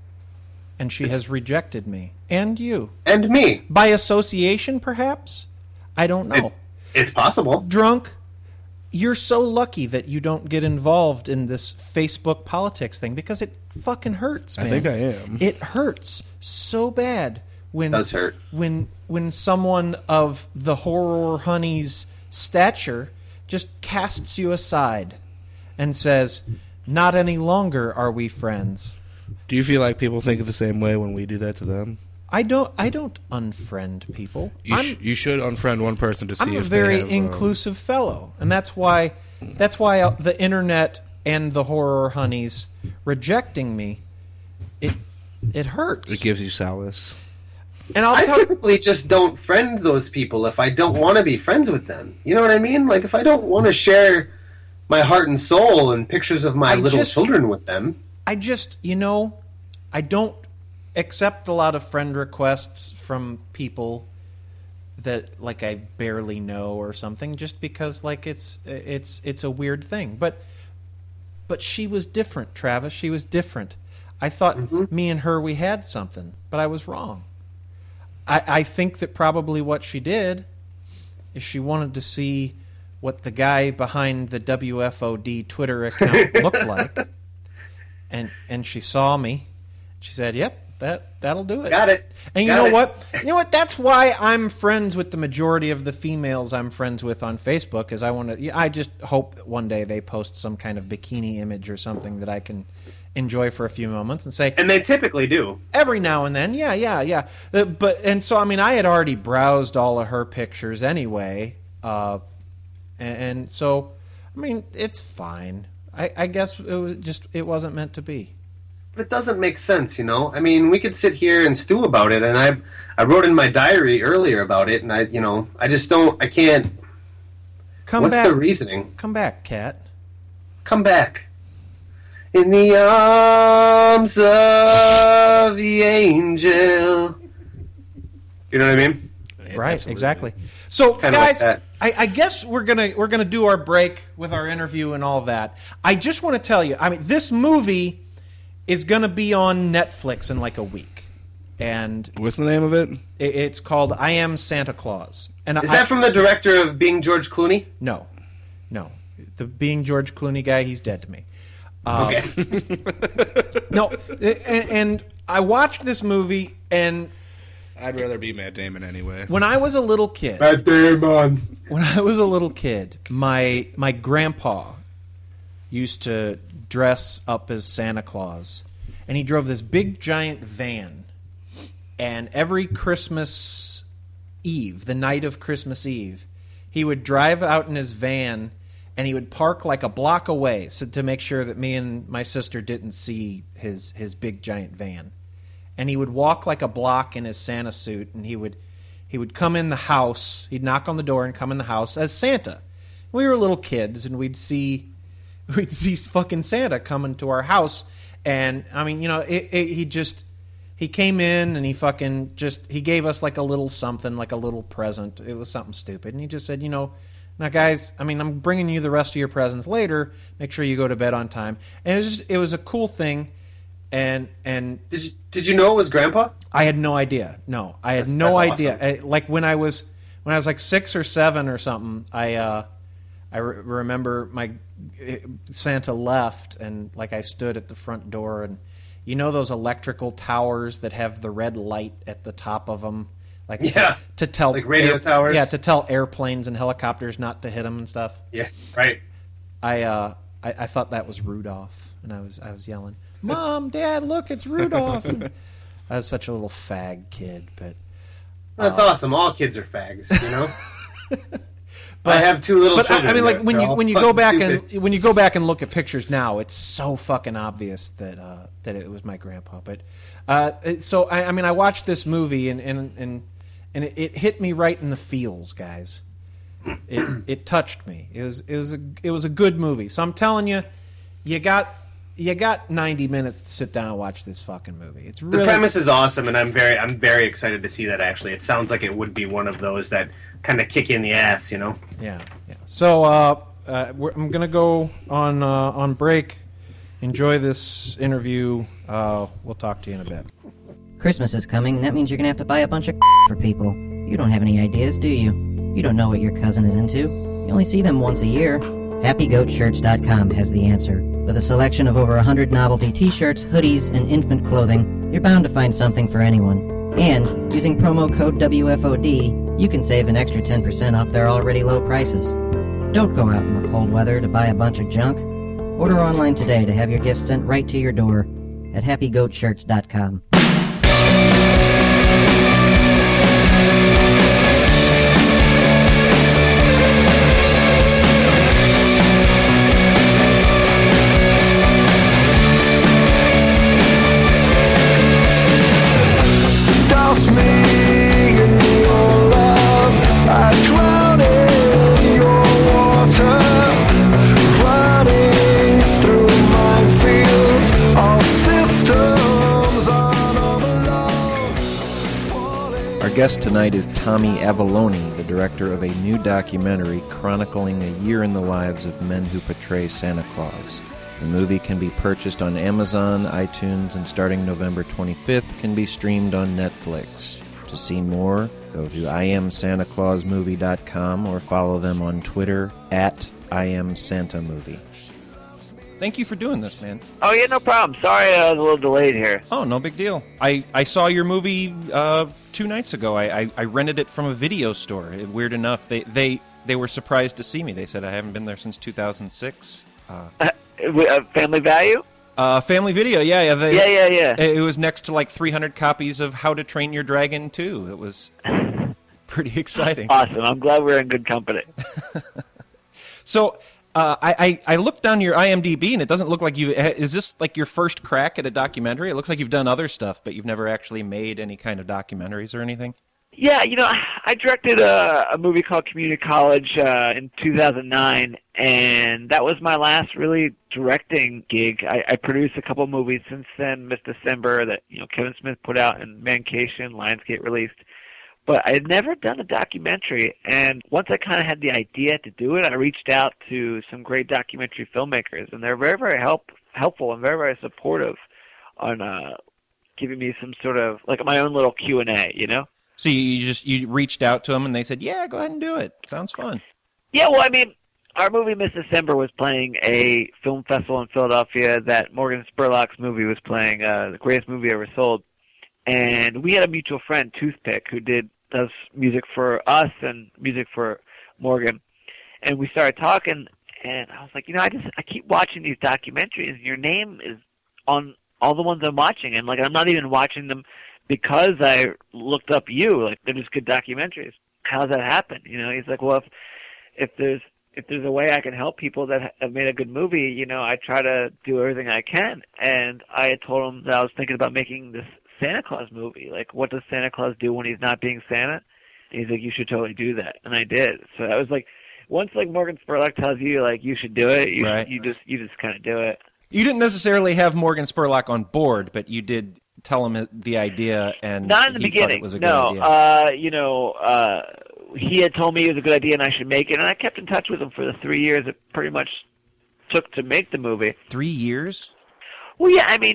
and she has rejected me and you
And me.
by association, perhaps. I don't know.
It's it's possible.
Drunk. You're so lucky that you don't get involved in this Facebook politics thing because it fucking hurts, man.
I think I am.
It hurts so bad when
Does hurt.
when when someone of the horror honey's stature just casts you aside and says, "Not any longer are we friends."
Do you feel like people think the same way when we do that to them?
I don't. I don't unfriend people.
You,
I'm,
sh- you should unfriend one person to see
I'm a
if
very
they have, um,
inclusive fellow, and that's why that's why the internet and the horror honeys rejecting me, it it hurts.
it gives you solace.
And I'll
I
tell
typically just don't friend those people if I don't want to be friends with them. You know what I mean? Like if I don't want to share my heart and soul and pictures of my
I
little
just-
children with them.
I just, you know, I don't accept a lot of friend requests from people that like I barely know or something, just because like it's it's it's a weird thing. But but she was different, Travis. She was different. I thought
Mm-hmm.
me and her we had something, but I was wrong. I, I think that probably what she did is she wanted to see what the guy behind the W F O D Twitter account looked like. And and she saw me. She said, "Yep, that that'll do it."
Got it.
And you
Got
know
it.
what? You know what? That's why I'm friends with the majority of the females I'm friends with on Facebook. Is I want to. I just hope that one day they post some kind of bikini image or something that I can enjoy for a few moments and say,
And they typically do.
every now and then, yeah, yeah, yeah. Uh, but and so I mean, I had already browsed all of her pictures anyway, uh, and, and so I mean, it's fine. I, I guess it was just it wasn't meant to be.
But it doesn't make sense, you know? I mean, we could sit here and stew about it, and I I wrote in my diary earlier about it, and I, you know, I just don't, I can't,
Come
what's
back,
the reasoning?
come back, Cat.
Come back. In the arms of the angel. You know what I mean?
Right,
Absolutely.
exactly. So,
Kinda
guys,
like that.
I, I guess we're gonna we're gonna do our break with our interview and all that. I just want to tell you, I mean, this movie is gonna be on Netflix in like a week, and
What's the name of it?
it, it's called "I Am Santa Claus." And
Is
I,
that from the director of Being George Clooney?
No, no. The being George Clooney guy, he's dead to me. Um,
Okay.
No, and, and I watched this movie, and
I'd rather be Matt Damon anyway.
when I was a little kid,
Matt Damon.
when I was a little kid, my my grandpa used to dress up as Santa Claus, and he drove this big giant van. And every Christmas Eve, the night of Christmas Eve, he would drive out in his van, and he would park like a block away so to make sure that me and my sister didn't see his his big giant van. And he would walk like a block in his Santa suit, and he would he would come in the house. He'd knock on the door and come in the house as Santa. We were little kids, and we'd see we'd see fucking Santa coming to our house. And I mean, you know, it, it, he just he came in and he fucking just he gave us like a little something, like a little present. It was something stupid, and he just said, you know, now guys, I mean, I'm bringing you the rest of your presents later. Make sure you go to bed on time. And it was just, it was a cool thing. And and
Did you, did you know it was Grandpa?
I had no idea. No, I had
That's-
no
that's
idea.
awesome.
I, like when I was when I was like six or seven or something, I uh, I re- remember my Santa left, and like I stood at the front door, and you know those electrical towers that have the red light at the top of them, like
Yeah.
to, to tell
Like radio
air-
towers?
yeah, to tell airplanes and helicopters not to hit them and stuff.
Yeah, right.
I uh, I, I thought that was Rudolph, and I was I was yelling, "Mom, Dad, look, it's Rudolph!" And I was such a little fag kid, but
That's
uh,
awesome. All kids are fags, you know. But I have two little
But I,
children.
I mean, like
They're-
when
they're
you
all
when you go
fucking
back
stupid.
and when you go back and look at pictures now, it's so fucking obvious that uh, that it was my grandpa. But uh, it- so I, I mean, I watched this movie and and and, and it, it hit me right in the feels, guys. It it touched me. It was it was a it was a good movie. So I'm telling you, you got you got ninety minutes to sit down and watch this fucking movie. It's
The
really
premise is awesome, and I'm very, I'm very excited to see that. Actually, it sounds like it would be one of those that kind of kick you in the ass, you know.
Yeah, yeah. So uh, uh, we're, I'm gonna go on uh, on break. Enjoy this interview. Uh, we'll talk to you in a bit.
Christmas is coming, and that means you're gonna have to buy a bunch of for people. You don't have any ideas, do you? You don't know what your cousin is into. You only see them once a year. Happy Goat Shirts dot com has the answer. With a selection of over one hundred novelty t-shirts, hoodies, and infant clothing, you're bound to find something for anyone. And, using promo code W F O D, you can save an extra ten percent off their already low prices. Don't go out in the cold weather to buy a bunch of junk. Order online today to have your gifts sent right to your door at Happy Goat Shirts dot com.
Douse me in your love. I drown in your water, running through minefields. All systems on overload.
Our guest tonight is Tommy Avalone, the director of a new documentary chronicling a year in the lives of men who portray Santa Claus. The movie can be purchased on Amazon, iTunes, and starting November twenty-fifth can be streamed on Netflix. To see more, go to I am Santa Claus Movie dot com or follow them on Twitter at I am Santa Movie. Thank you for doing this, man.
Oh, yeah, no problem. Sorry I was a little delayed here.
Oh, no big deal. I, I saw your movie uh, two nights ago. I, I, I rented it from a video store. Weird enough, they, they, they were surprised to see me. They said I haven't been there since two thousand six. Uh,
Uh, Family Value?
uh, family Video, yeah. Yeah, they,
Yeah, yeah, yeah.
It was next to like three hundred copies of How to Train Your Dragon two. It was pretty exciting.
Awesome. I'm glad we're in good company.
So uh, I, I, I looked down your I M D B, and it doesn't look like you... Is this like your first crack at a documentary? It looks like you've done other stuff, but you've never actually made any kind of documentaries or anything?
Yeah, you know, I directed a, a movie called Community College uh, in two thousand nine, and that was my last really directing gig. I, I produced a couple movies since then, Miss December, that you know Kevin Smith put out, and Mancation, Lionsgate released. But I had never done a documentary, and once I kind of had the idea to do it, I reached out to some great documentary filmmakers, and they're very, very help, helpful and very, very supportive on uh, giving me some sort of, like my own little Q and A, you know?
So you just you reached out to them and they said, "Yeah, go ahead and do it. Sounds fun."
Yeah, well, I mean, our movie Miss December was playing a film festival in Philadelphia that Morgan Spurlock's movie was playing, uh, the greatest movie ever sold. And we had a mutual friend, Toothpick, who did does music for us and music for Morgan. And we started talking, and I was like, you know, I just I keep watching these documentaries, and your name is on all the ones I'm watching, and like I'm not even watching them because I looked up you. Like, they're just good documentaries. How does that happen? You know, he's like, well, if if there's if there's a way I can help people that have made a good movie, you know, I try to do everything I can. And I had told him that I was thinking about making this Santa Claus movie. Like, what does Santa Claus do when he's not being Santa? And he's like, you should totally do that. And I did. So I was like, once like Morgan Spurlock tells you like you should do it, you
Right.
should, you just you just kind of do it.
You didn't necessarily have Morgan Spurlock on board, but you did tell him the idea, and
Not in the
he thought
beginning.
it was a good
no,
idea.
uh, you know, uh, he had told me it was a good idea and I should make it, and I kept in touch with him for the three years it pretty much took to make the movie.
Three years?
Well, yeah, I mean,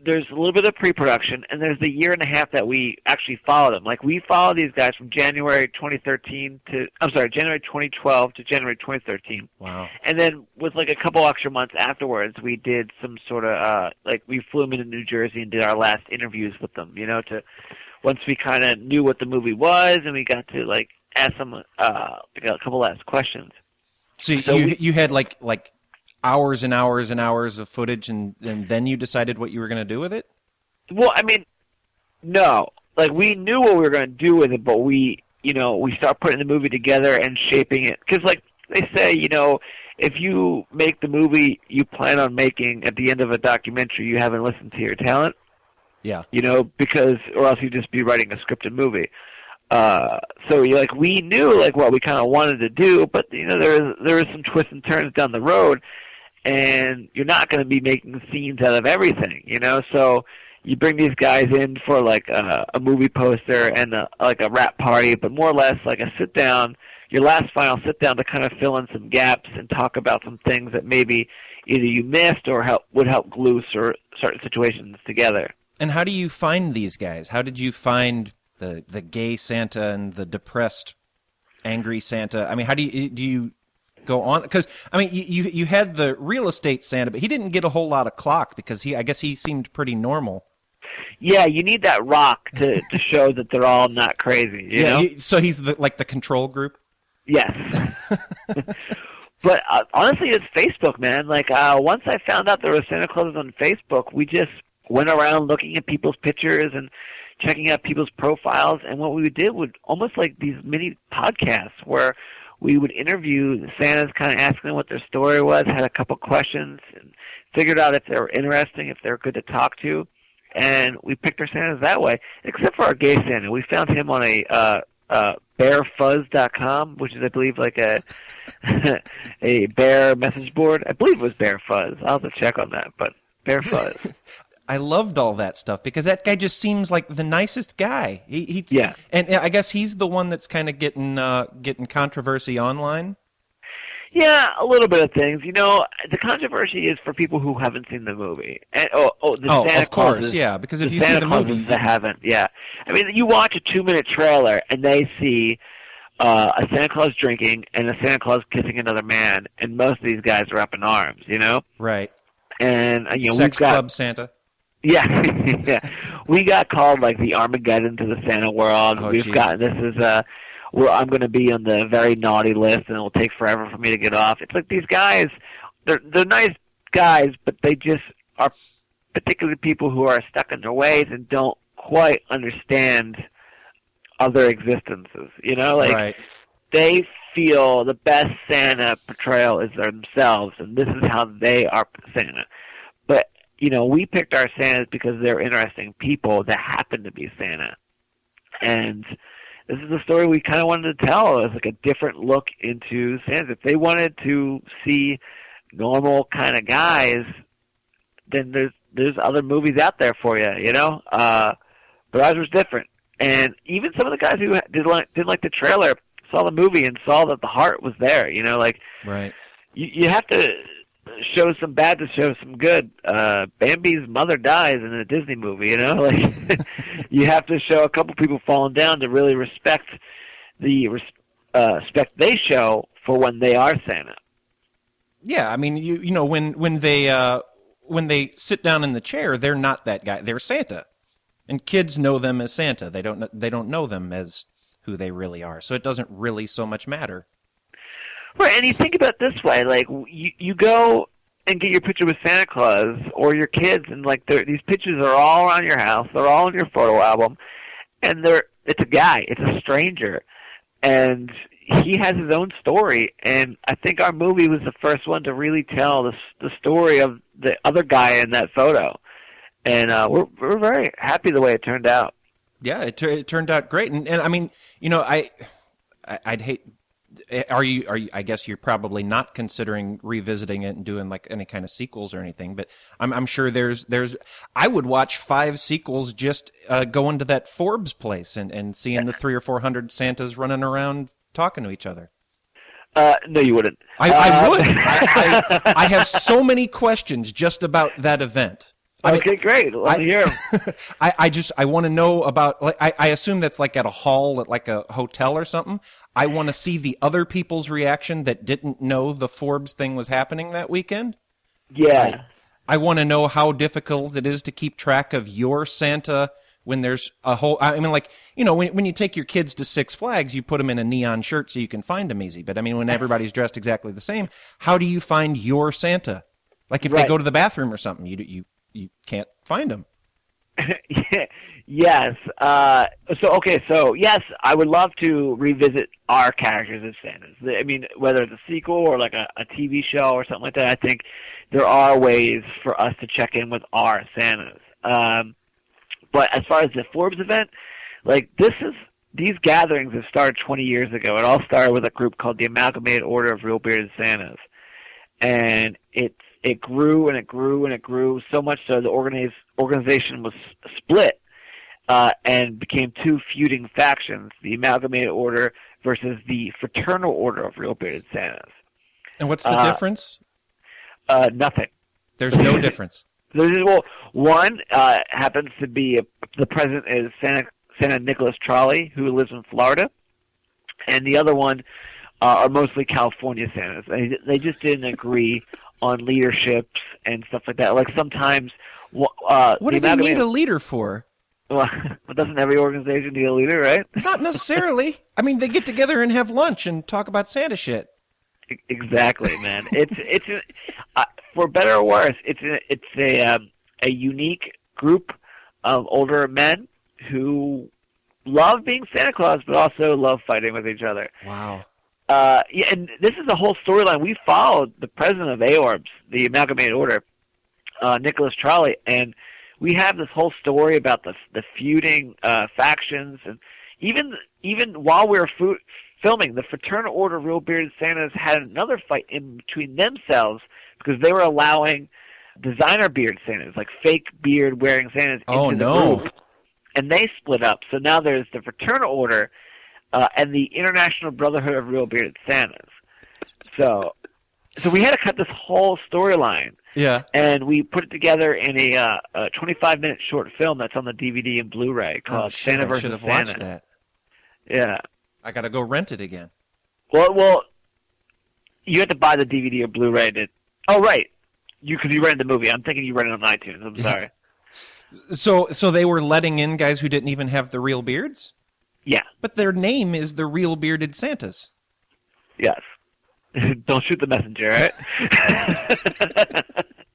there's a little bit of pre-production, and there's the year and a half that we actually follow them. Like, we follow these guys from January twenty thirteen to, I'm sorry, January twenty twelve to January twenty thirteen.
Wow.
And then with, like, a couple extra months afterwards, we did some sort of, uh, like, we flew them into New Jersey and did our last interviews with them, you know, to, once we kind of knew what the movie was, and we got to, like, ask them uh, a couple last questions.
So,
So
you
we-
you had, like, like hours and hours and hours of footage, and, and then you decided what you were going to do with it?
Well, I mean, no. Like, we knew what we were going to do with it, but we, you know, we start putting the movie together and shaping it. Because, like, they say, you know, if you make the movie you plan on making at the end of a documentary, you haven't listened to your talent,
Yeah.
you know, because, or else you'd just be writing a scripted movie. Uh, so, like, we knew, like, what we kind of wanted to do, but, you know, there was, there was some twists and turns down the road, and you're not going to be making scenes out of everything, you know, so you bring these guys in for like a, a movie poster and a, like a rap party, but more or less like a sit down, your last final sit down to kind of fill in some gaps and talk about some things that maybe either you missed or help would help glue cer- certain situations together.
And how do you find these guys? How did you find the the gay Santa and the depressed, angry Santa? I mean, how do you do you go on? Because I mean, you, you you had the real estate Santa, but he didn't get a whole lot of clock because he I guess he seemed pretty normal.
Yeah, you need that rock to, to show that they're all not crazy. You know?
you- so he's the, like the control group.
Yes. But uh, honestly, it's Facebook, man. Like, uh, once I found out there was Santa Claus on Facebook, we just went around looking at people's pictures and checking out people's profiles. And what we did would almost like these mini podcasts where we would interview the Santas, kind of asking them what their story was, had a couple questions, and figured out if they were interesting, if they were good to talk to. And we picked our Santas that way, except for our gay Santa. We found him on a uh, uh, bear fuzz dot com, which is, I believe, like a a bear message board. I believe it was Bear Fuzz. I'll have to check on that, but Bear Fuzz.
I loved all that stuff because that guy just seems like the nicest guy. He, he
Yeah.
and I guess he's the one that's kind of getting uh, getting controversy online.
Yeah, a little bit of things. You know, the controversy is for people who haven't seen the movie. And, oh, oh, the
Oh,
Santa
of course,
Clauses-
yeah, because if
the
you see
Santa
the
Clauses
movie-
that haven't, yeah. I mean, you watch a two-minute trailer and they see uh, a Santa Claus drinking and a Santa Claus kissing another man, and most of these guys are up in arms, you know?
Right.
And, uh, you know,
Sex
we've got...
Club Santa.
Yeah, yeah. We got called like the Armageddon to the Santa world.
Oh,
We've
geez.
got this is uh where I'm going to be on the very naughty list, and it will take forever for me to get off. It's like these guys, they're they're nice guys, but they just are particularly people who are stuck in their ways and don't quite understand other existences. You know, like
Right.
they feel the best Santa portrayal is themselves, and this is how they are Santa. But you know, we picked our Santas because they're interesting people that happen to be Santa. And this is a story we kind of wanted to tell as like a different look into Santa. If they wanted to see normal kind of guys, then there's there's other movies out there for you, you know? Uh, but ours was different. And even some of the guys who didn't like, didn't like the trailer saw the movie and saw that the heart was there, you know? Like,
Right.
you, you have to show some bad to show some good. Uh, Bambi's mother dies in a Disney movie, you know? Like, you have to show a couple people falling down to really respect the res- uh, respect they show for when they are Santa.
Yeah, I mean, you you know, when when they uh, when they sit down in the chair, they're not that guy. They're Santa, and kids know them as Santa. They don't they don't know them as who they really are. So it doesn't really so much matter.
Right, and you think about it this way, like, you, you go and get your picture with Santa Claus or your kids, and, like, they're- these pictures are all around your house, they're all in your photo album, and they're it's a guy, it's a stranger, and he has his own story, and I think our movie was the first one to really tell the, the story of the other guy in that photo, and uh, we're, we're very happy the way it turned out.
Yeah, it, tur- it turned out great, and, and I mean, you know, I, I I'd hate. Are you? Are you? I guess you're probably not considering revisiting it and doing like any kind of sequels or anything. But I'm, I'm sure there's, there's. I would watch five sequels just uh, going to that Forbes place and, and seeing the three or four hundred Santas running around talking to each other.
Uh, no, you wouldn't.
I, I
Uh,
would. I, I, I have so many questions just about that event. I mean,
Okay, great. Let
I-
me hear 'em.
I, I just I want to know about. Like, I I assume that's like at a hall at like a hotel or something. I want to see the other people's reaction that didn't know the Forbes thing was happening that weekend.
Yeah.
I want to know how difficult it is to keep track of your Santa when there's a whole. I mean, like, you know, when when you take your kids to Six Flags, you put them in a neon shirt so you can find them easy. But I mean, when everybody's dressed exactly the same, how do you find your Santa? Like if they
Right.
go to the bathroom or something, you you you can't find them.
Yes. Uh, so okay. So yes, I would love to revisit our characters as Santas. I mean, whether it's a sequel or like a, a T V show or something like that, I think there are ways for us to check in with our Santas. Um, but as far as the Forbes event, like this is these gatherings have started twenty years ago. It all started with a group called the Amalgamated Order of Real Bearded Santas, and it it grew and it grew and it grew so much so the organiz- organization was split. Uh, and became two feuding factions, the Amalgamated Order versus the Fraternal Order of Real Bearded Santas.
And what's the
Uh,
difference?
Uh, nothing.
There's no difference.
There's, well, one uh, happens to be, a, the president is Santa, Santa Nicholas Trolley, who lives in Florida, and the other one uh, are mostly California Santas. They, they just didn't agree on leaderships and stuff like that. Like sometimes... Uh,
What
the
do they need
Amalgamated-
a leader for?
Well, doesn't every organization need a leader, right?
Not necessarily. I mean, they get together and have lunch and talk about Santa shit.
Exactly, man. It's it's a, uh, for better or worse, it's a, it's a um, a unique group of older men who love being Santa Claus, but also love fighting with each other.
Wow.
Uh, yeah, and this is a whole storyline. We followed the president of A O R B S, the Amalgamated Order, uh, Nicholas Trolley, and we have this whole story about the the feuding uh, factions, and even even while we were fu- filming, the Fraternal Order of Real Bearded Santas had another fight in between themselves because they were allowing designer beard Santas, like fake beard wearing Santas,
Oh,
into the
no.
group, and they split up. So now there's the Fraternal Order uh, and the International Brotherhood of Real Bearded Santas. So, so we had to cut this whole storyline.
Yeah.
And we put it together in a, uh, a twenty-five minute short film that's on the D V D and Blu-ray called
Oh, shit,
Santa
I
versus
should have
Santa.
watched that.
Yeah.
I got to go rent it again.
Well, well, you have to buy the D V D or Blu-ray. To, oh, right. You because you rented the movie. I'm thinking you rented it on iTunes. I'm sorry.
So, so they were letting in guys who didn't even have the real beards,
Yeah.
but their name is the Real Bearded Santas.
Yes. Don't shoot the messenger, right?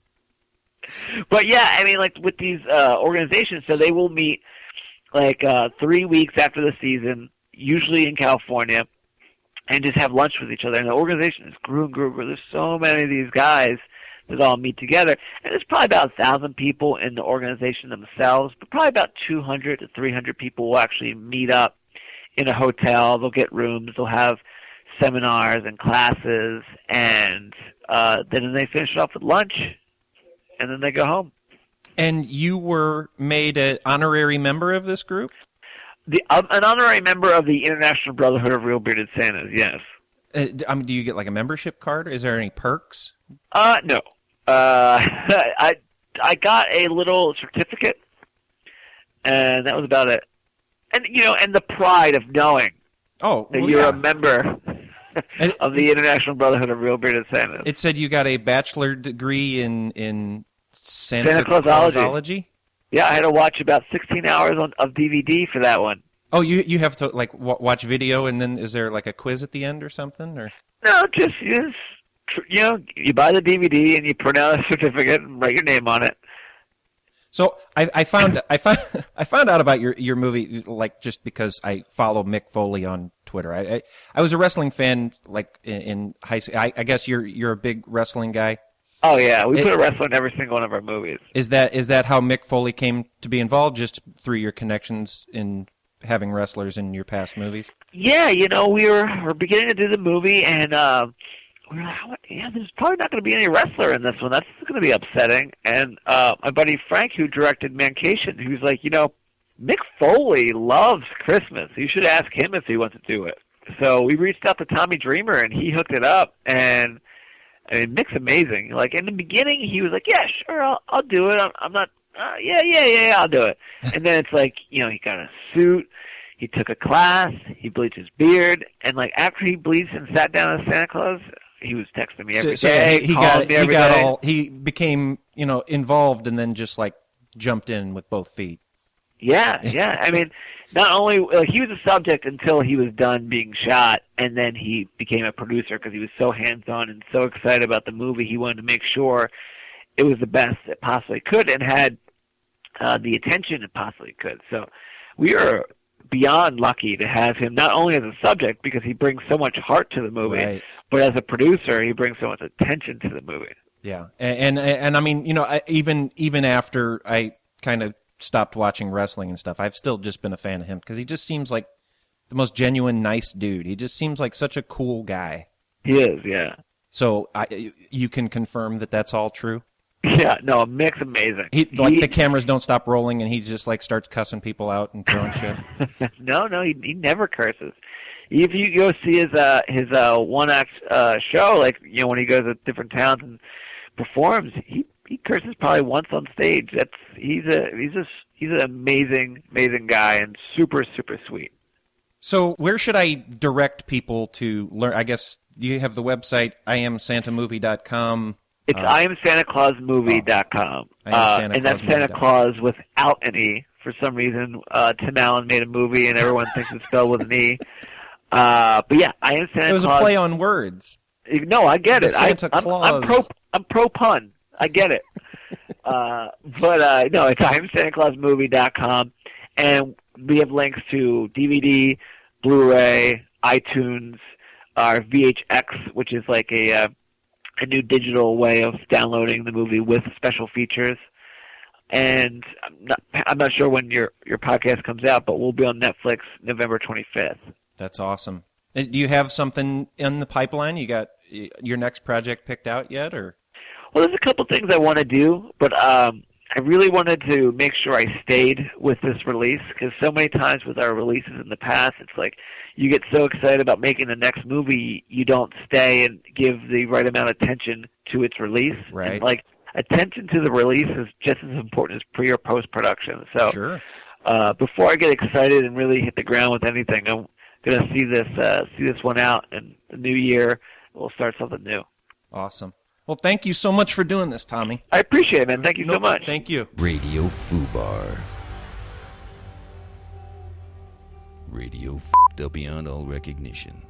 But yeah, I mean, like with these uh, organizations, so they will meet like uh, three weeks after the season, usually in California, and just have lunch with each other. And the organization is grew and grew and grew. There's so many of these guys that all meet together, and there's probably about a thousand people in the organization themselves, but probably about two hundred to three hundred people will actually meet up in a hotel. They'll get rooms. They'll have seminars and classes, and uh, then they finish it off with lunch, and then they go home.
And you were made an honorary member of this group?
The um, an honorary member of the International Brotherhood of Real Bearded Santas, yes.
Uh, I mean, do you get like a membership card? Is there any perks?
Uh, no. Uh, I I got a little certificate, and that was about it. And you know, and the pride of knowing
Oh,
that
well,
you're
yeah.
a member
And-
of the International Brotherhood of Real Bearded Santas.
It said you got a bachelor degree in in Santa,
Santa Clausology.
Clausology?
Yeah, I had to watch about sixteen hours on, of D V D for that one.
Oh, you you have to like w- watch video, and then is there like a quiz at the end or something? Or
No, just, just tr- you know, you buy the D V D and you print out a certificate and write your name on it.
so I, I found I found I found out about your your movie like just because I follow Mick Foley on Twitter. I I, I was a wrestling fan like in, in high school. I, I guess you're you're a big wrestling guy.
Oh yeah, we
It-
put a wrestler in every single one of our movies.
Is that is that how Mick Foley came to be involved? Just through your connections in having wrestlers in your past movies?
Yeah, you know, we were we we're beginning to do the movie, and uh, we were like, "How- yeah, there's probably not going to be any wrestler in this one. That's going to be upsetting. And uh, my buddy Frank, who directed Mancation, who's like, you know, Mick Foley loves Christmas. You should ask him if he wants to do it. So we reached out to Tommy Dreamer, and he hooked it up. And I mean, Mick's amazing. Like in the beginning, he was like, "Yeah, sure, I'll, I'll do it. I'm, I'm not uh, yeah, yeah, yeah, I'll do it. And then it's like, you know, he got a suit, he took a class, he bleached his beard, and like after he bleached and sat down as Santa Claus, he was texting me every
so,
day,
so he, he
calling
got
me
he
every
got
day.
all he became you know involved and then just like jumped in with both feet.
Yeah, yeah. I mean, not only like, he was a subject until he was done being shot, and then he became a producer because he was so hands-on and so excited about the movie. He wanted to make sure it was the best it possibly could and had uh, the attention it possibly could. So we are beyond lucky to have him not only as a subject because he brings so much heart to the movie,
Right.
but as a producer, he brings so much attention to the movie.
Yeah, and and, and I mean, you know, I, even even after I kind of stopped watching wrestling and stuff, I've still just been a fan of him because he just seems like the most genuine, nice dude. He just seems like such a cool guy.
He is, yeah.
So I, you can confirm that that's all true.
Yeah, no, Mick's amazing.
He like
He-
the cameras don't stop rolling, and he just like starts cussing people out and throwing shit.
no, no, he he never curses. If you go see his uh his uh one act uh show, like you know when he goes to different towns and performs, he he curses probably once on stage. That's he's a he's a he's an amazing amazing guy and super super sweet.
So where should I direct people to learn? I guess you have the website I am santa movie dot com.
It's
Uh,
I am Santa Claus movie dot com.
I am
Uh,
Santa
and that's
Claus
Santa
movie dot com.
Claus without an E. For some reason, uh, Tim Allen made a movie and everyone thinks it's spelled with an E. Uh, but yeah, I am Santa
It was
Claus.
a play on words.
No, I get
The
it. I,
Santa
I'm, I'm
Claus.
pro. I'm pro pun. I get it. uh, but uh, no, it's I am Santa Claus movie dot com, and we have links to D V D, Blu-ray, iTunes, our V H X, which is like a uh, a new digital way of downloading the movie with special features. And I'm not, I'm not sure when your your podcast comes out, but we'll be on Netflix November twenty-fifth.
That's awesome. Uh, Do you have something in the pipeline? You got y- your next project picked out yet, or?
Well, there's a couple things I want to do, but um, I really wanted to make sure I stayed with this release because so many times with our releases in the past, it's like you get so excited about making the next movie, you don't stay and give the right amount of attention to its release.
Right.
And, like, attention to the release is just as important as pre or post production. So
Sure.
uh, before I get excited and really hit the ground with anything, I'm going to see this uh, see this one out, and the new year we'll start something new.
Awesome. Well, thank you so much for doing this, Tommy.
I appreciate it, man. Thank you so
No,
much.
Thank you.
Radio Fubar. Radio f***ed up beyond all recognition.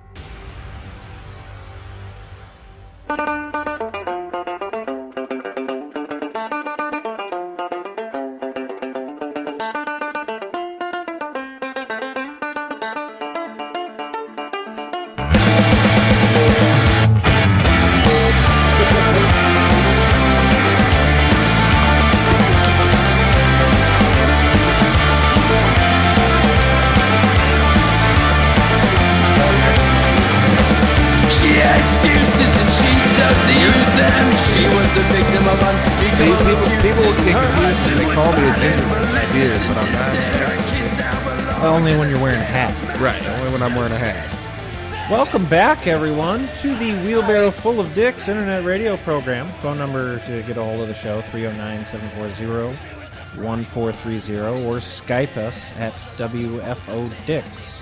She had excuses and she just used them. She was a victim of unspeakable
People, people
abuses.
get
Her
confused and they
husband
call
was
me a
violent,
ginger
malicious,
beard, but I'm not.
and her kids now belong
Only when you're wearing a hat.
Right, only when I'm wearing a hat.
Welcome back, everyone, to the Wheelbarrow Full of Dicks internet radio program. Phone number to get a hold of the show, three oh nine, seven four zero, one four three zero, or Skype us at W F O Dicks.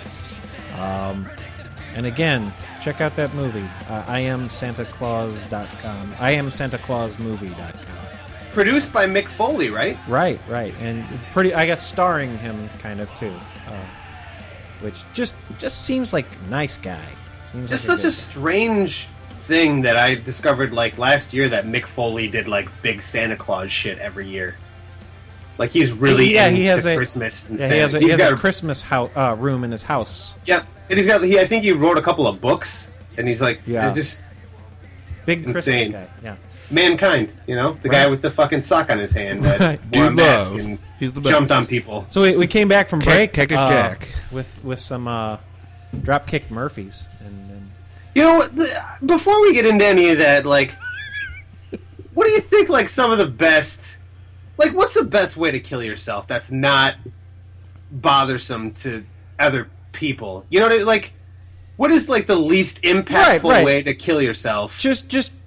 Um, and again, check out that movie, uh, I am Santa Claus dot com. I am Santa Claus movie dot com.
Produced by Mick Foley, right?
Right, right, and pretty. I guess starring him kind of too, uh, which just just seems like a nice guy. Seems
Just
like
such a
good-
strange thing that I discovered like last year that Mick Foley did like big Santa Claus shit every year. Like he's really
yeah,
into
he has a
Christmas and
yeah,
Santa.
he has a,
He's
he has
got
a Christmas house, uh, room in his house.
yeah, and he's got. He, I think he wrote a couple of books, and he's like,
Yeah.
yeah, just
Big
Insane.
Christmas guy. Yeah.
mankind. You know, the
Right.
guy with the fucking sock on his hand that
Right.
wore a
Dude
mask
Love.
and
He's the best.
jumped on people.
So we, we came back from
Ca-
break,
Cactus
uh,
Jack.
with with some uh, Dropkick Murphys, and, and
You know, what, the, before we get into any of that, like, what do you think? Like some of the best, like, what's the best way to kill yourself that's not bothersome to other people? You know, what I- like, what is like the least impactful
Right, right.
way to kill yourself?
just just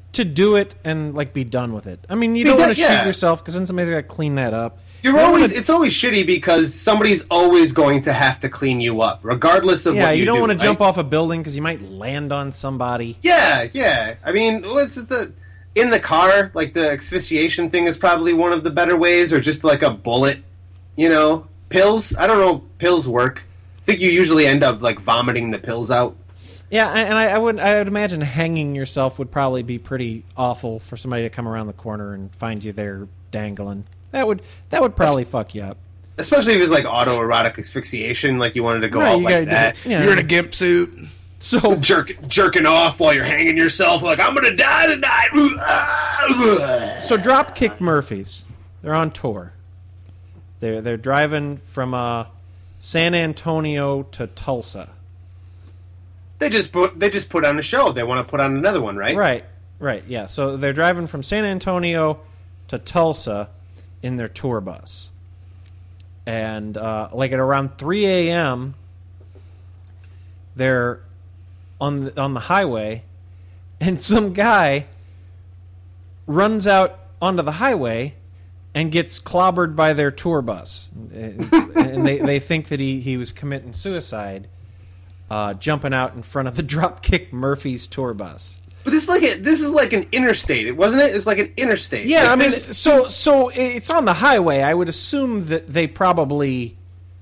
to do it and like be done with it. I mean, you
Be
don't
done-
want to
yeah.
shoot yourself because then somebody's got to clean that up.
You're
You don't
always
wanna-
it's always shitty because somebody's always going to have to clean you up, regardless of
yeah,
what you,
you don't
do,
want to
right?
jump off a building because you might land on somebody.
Yeah, yeah. I mean, what's the in the car? Like the asphyxiation thing is probably one of the better ways, or just like a bullet. You know, pills. I don't know. Pills work. I think you usually end up like vomiting the pills out.
Yeah, and I, I would I would imagine hanging yourself would probably be pretty awful for somebody to come around the corner and find you there dangling. That would that would probably fuck you up.
Especially if it's like autoerotic asphyxiation, like you wanted to go
Right,
out
you
like
gotta do
that.
it. Yeah.
You're in a gimp suit.
So
Jerk, jerking off while you're hanging yourself, like I'm gonna die tonight.
so Dropkick Murphys, they're on tour. They're they're driving from uh, San Antonio to Tulsa.
They just put they just put on a show. They want to put on another one, right?
Right, right, yeah. So they're driving from San Antonio to Tulsa in their tour bus. And uh, like at around three a.m., they're on the, on the highway, and some guy runs out onto the highway and gets clobbered by their tour bus. And they, they think that he, he was committing suicide, uh, jumping out in front of the Dropkick Murphys tour bus.
But this is like a, this is like an interstate, it wasn't it? It's like an interstate.
Yeah,
Like
I mean,
this-
so so it's on the highway. I would assume that they probably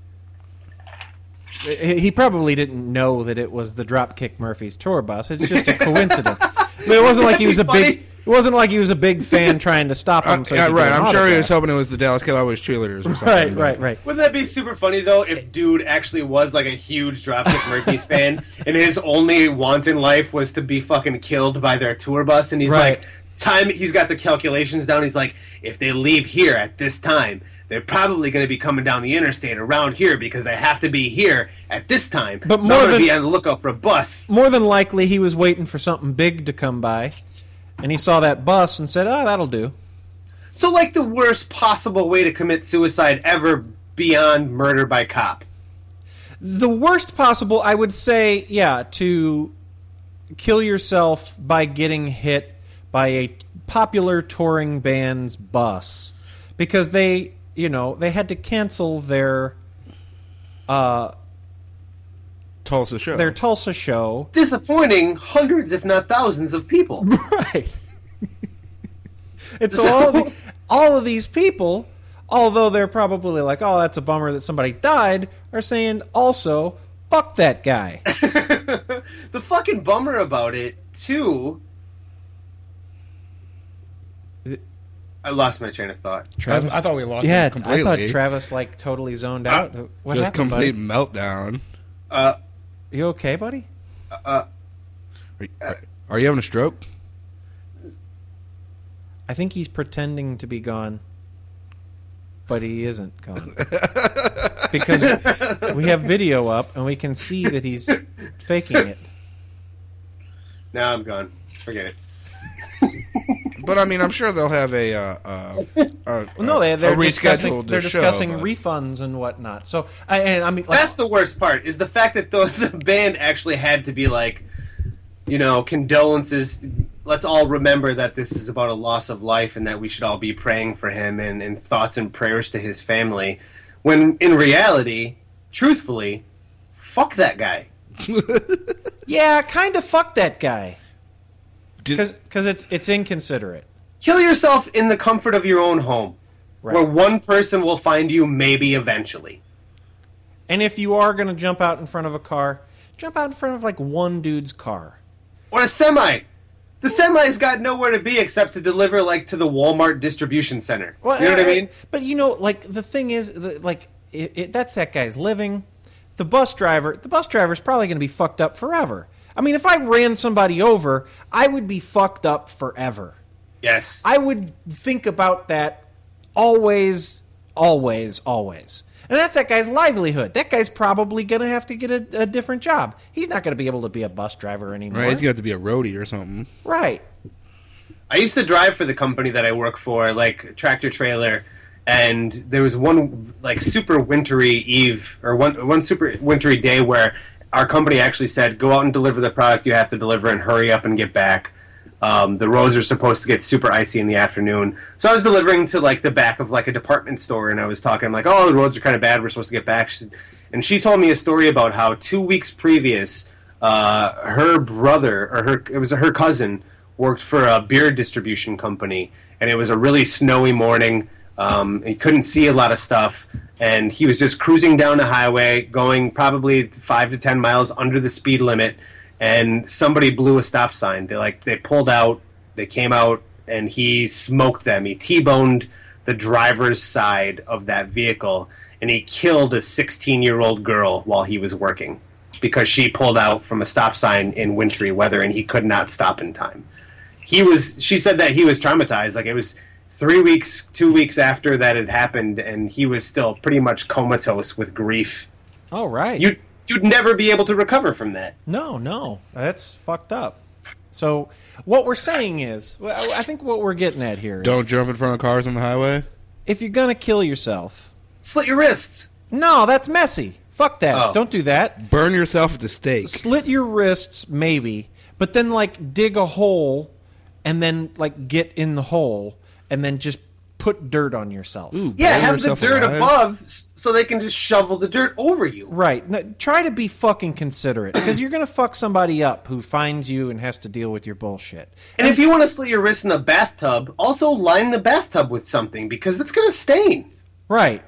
he probably didn't know that it was the Dropkick Murphys tour bus. It's just a coincidence. I mean, it wasn't like he was a
That'd be
big. It wasn't like he was a big fan trying to stop him.
Uh,
So he
yeah,
could
right.
get an
I'm sure he was
autograph.
hoping it was the Dallas Cowboys cheerleaders or something.
Right,
but-
right, right.
Wouldn't that be super funny though if dude actually was like a huge Dropkick Murphys fan and his only want in life was to be fucking killed by their tour bus, and he's
Right.
like time he's got the calculations down, he's like, if they leave here at this time, they're probably going to be coming down the interstate around here because they have to be here at this time.
But
so
more
I'm going
than-
to be on the lookout for a bus.
More than likely, he was waiting for something big to come by, and he saw that bus and said, "Oh, that'll do."
So like the worst possible way to commit suicide ever beyond murder by cop.
The worst possible, I would say, yeah, to kill yourself by getting hit by a popular touring band's bus, because they, you know, they had to cancel their uh,
Tulsa show.
their Tulsa show.
Disappointing hundreds, if not thousands, of people.
Right. And so all of, the, all of these people, although they're probably like, "Oh, that's a bummer that somebody died," are saying also, "Fuck that guy."
The fucking bummer about it, too... I lost my train of thought.
I, I thought we lost
Yeah,
him completely.
I thought Travis like totally zoned out. What
Just
happened,
complete
buddy?
meltdown.
Uh,
You okay, buddy?
uh,
Are you, are you having a stroke?
I think he's pretending to be gone, but he isn't gone. Because we have video up and we can see that he's faking it.
now I'm gone. Forget it.
But I mean, I'm sure they'll have a. Uh, uh, a
Well, no, they,
a
they're
rescheduled
discussing, they're
show,
discussing
but-
refunds and whatnot. So, I, and I mean, like,
That's the worst part, is the fact that the, the band actually had to be like, you know, condolences. Let's all remember that this is about a loss of life and that we should all be praying for him and, and thoughts and prayers to his family. When in reality, truthfully, fuck that guy.
yeah, kind of fuck that guy.
Did-
Because it's, it's inconsiderate.
Kill yourself in the comfort of your own home,
Right.
where one person will find you maybe eventually.
And if you are going to jump out in front of a car, jump out in front of like one dude's car.
Or a semi. The semi's got nowhere to be except to deliver, like, to the Walmart distribution center.
Well,
you know what I
uh,
mean?
But you know, like the thing is, the, like it, it, that's that guy's living. The bus driver, the bus driver's probably going to be fucked up forever. I mean, if I ran somebody over, I would be fucked up forever.
Yes.
I would think about that always, always, always. And that's that guy's livelihood. That guy's probably going to have to get a, a different job. He's not going to be able to be a bus driver anymore.
Right, he's gonna have to be a roadie or something.
Right.
I used to drive for the company that I work for, like tractor trailer, and there was one like super wintry eve or one one super wintry day where our company actually said, "Go out and deliver the product you have to deliver, and hurry up and get back." Um, the roads are supposed to get super icy in the afternoon. So I was delivering to like the back of like a department store, and I was talking like, "Oh, the roads are kind of bad. We're supposed to get back." She, and she told me a story about how two weeks previous, uh, her brother or her it was her cousin worked for a beer distribution company, and it was a really snowy morning. Um, he couldn't see a lot of stuff, and he was just cruising down the highway, going probably five to ten miles under the speed limit. And somebody blew a stop sign. They like they pulled out, they came out, and he smoked them. He T-boned the driver's side of that vehicle, and he killed a sixteen-year-old girl while he was working because she pulled out from a stop sign in wintry weather, and he could not stop in time. He was. She said that he was traumatized. Like it was three weeks, two weeks after that had happened, and he was still pretty much comatose with grief.
All right.
You. You'd never be able to recover from that.
No, no. That's fucked up. So what we're saying is, well, I think what we're getting at here is,
Don't jump in front of cars on the highway.
if you're going to kill yourself...
Slit your wrists.
No, that's messy. Fuck that.
Oh.
Don't do that.
Burn yourself at the stake.
Slit your wrists, maybe, but then, like, dig a hole and then, like, get in the hole and then just put dirt on yourself.
Ooh,
Yeah,
burn
have the
yourself
dirt
alive.
above s- so they can just shovel the dirt over you.
Right. No, try to be fucking considerate, because you're going to fuck somebody up who finds you and has to deal with your bullshit.
And if you want to slit your wrist in the bathtub, also line the bathtub with something because it's going to stain.
Right.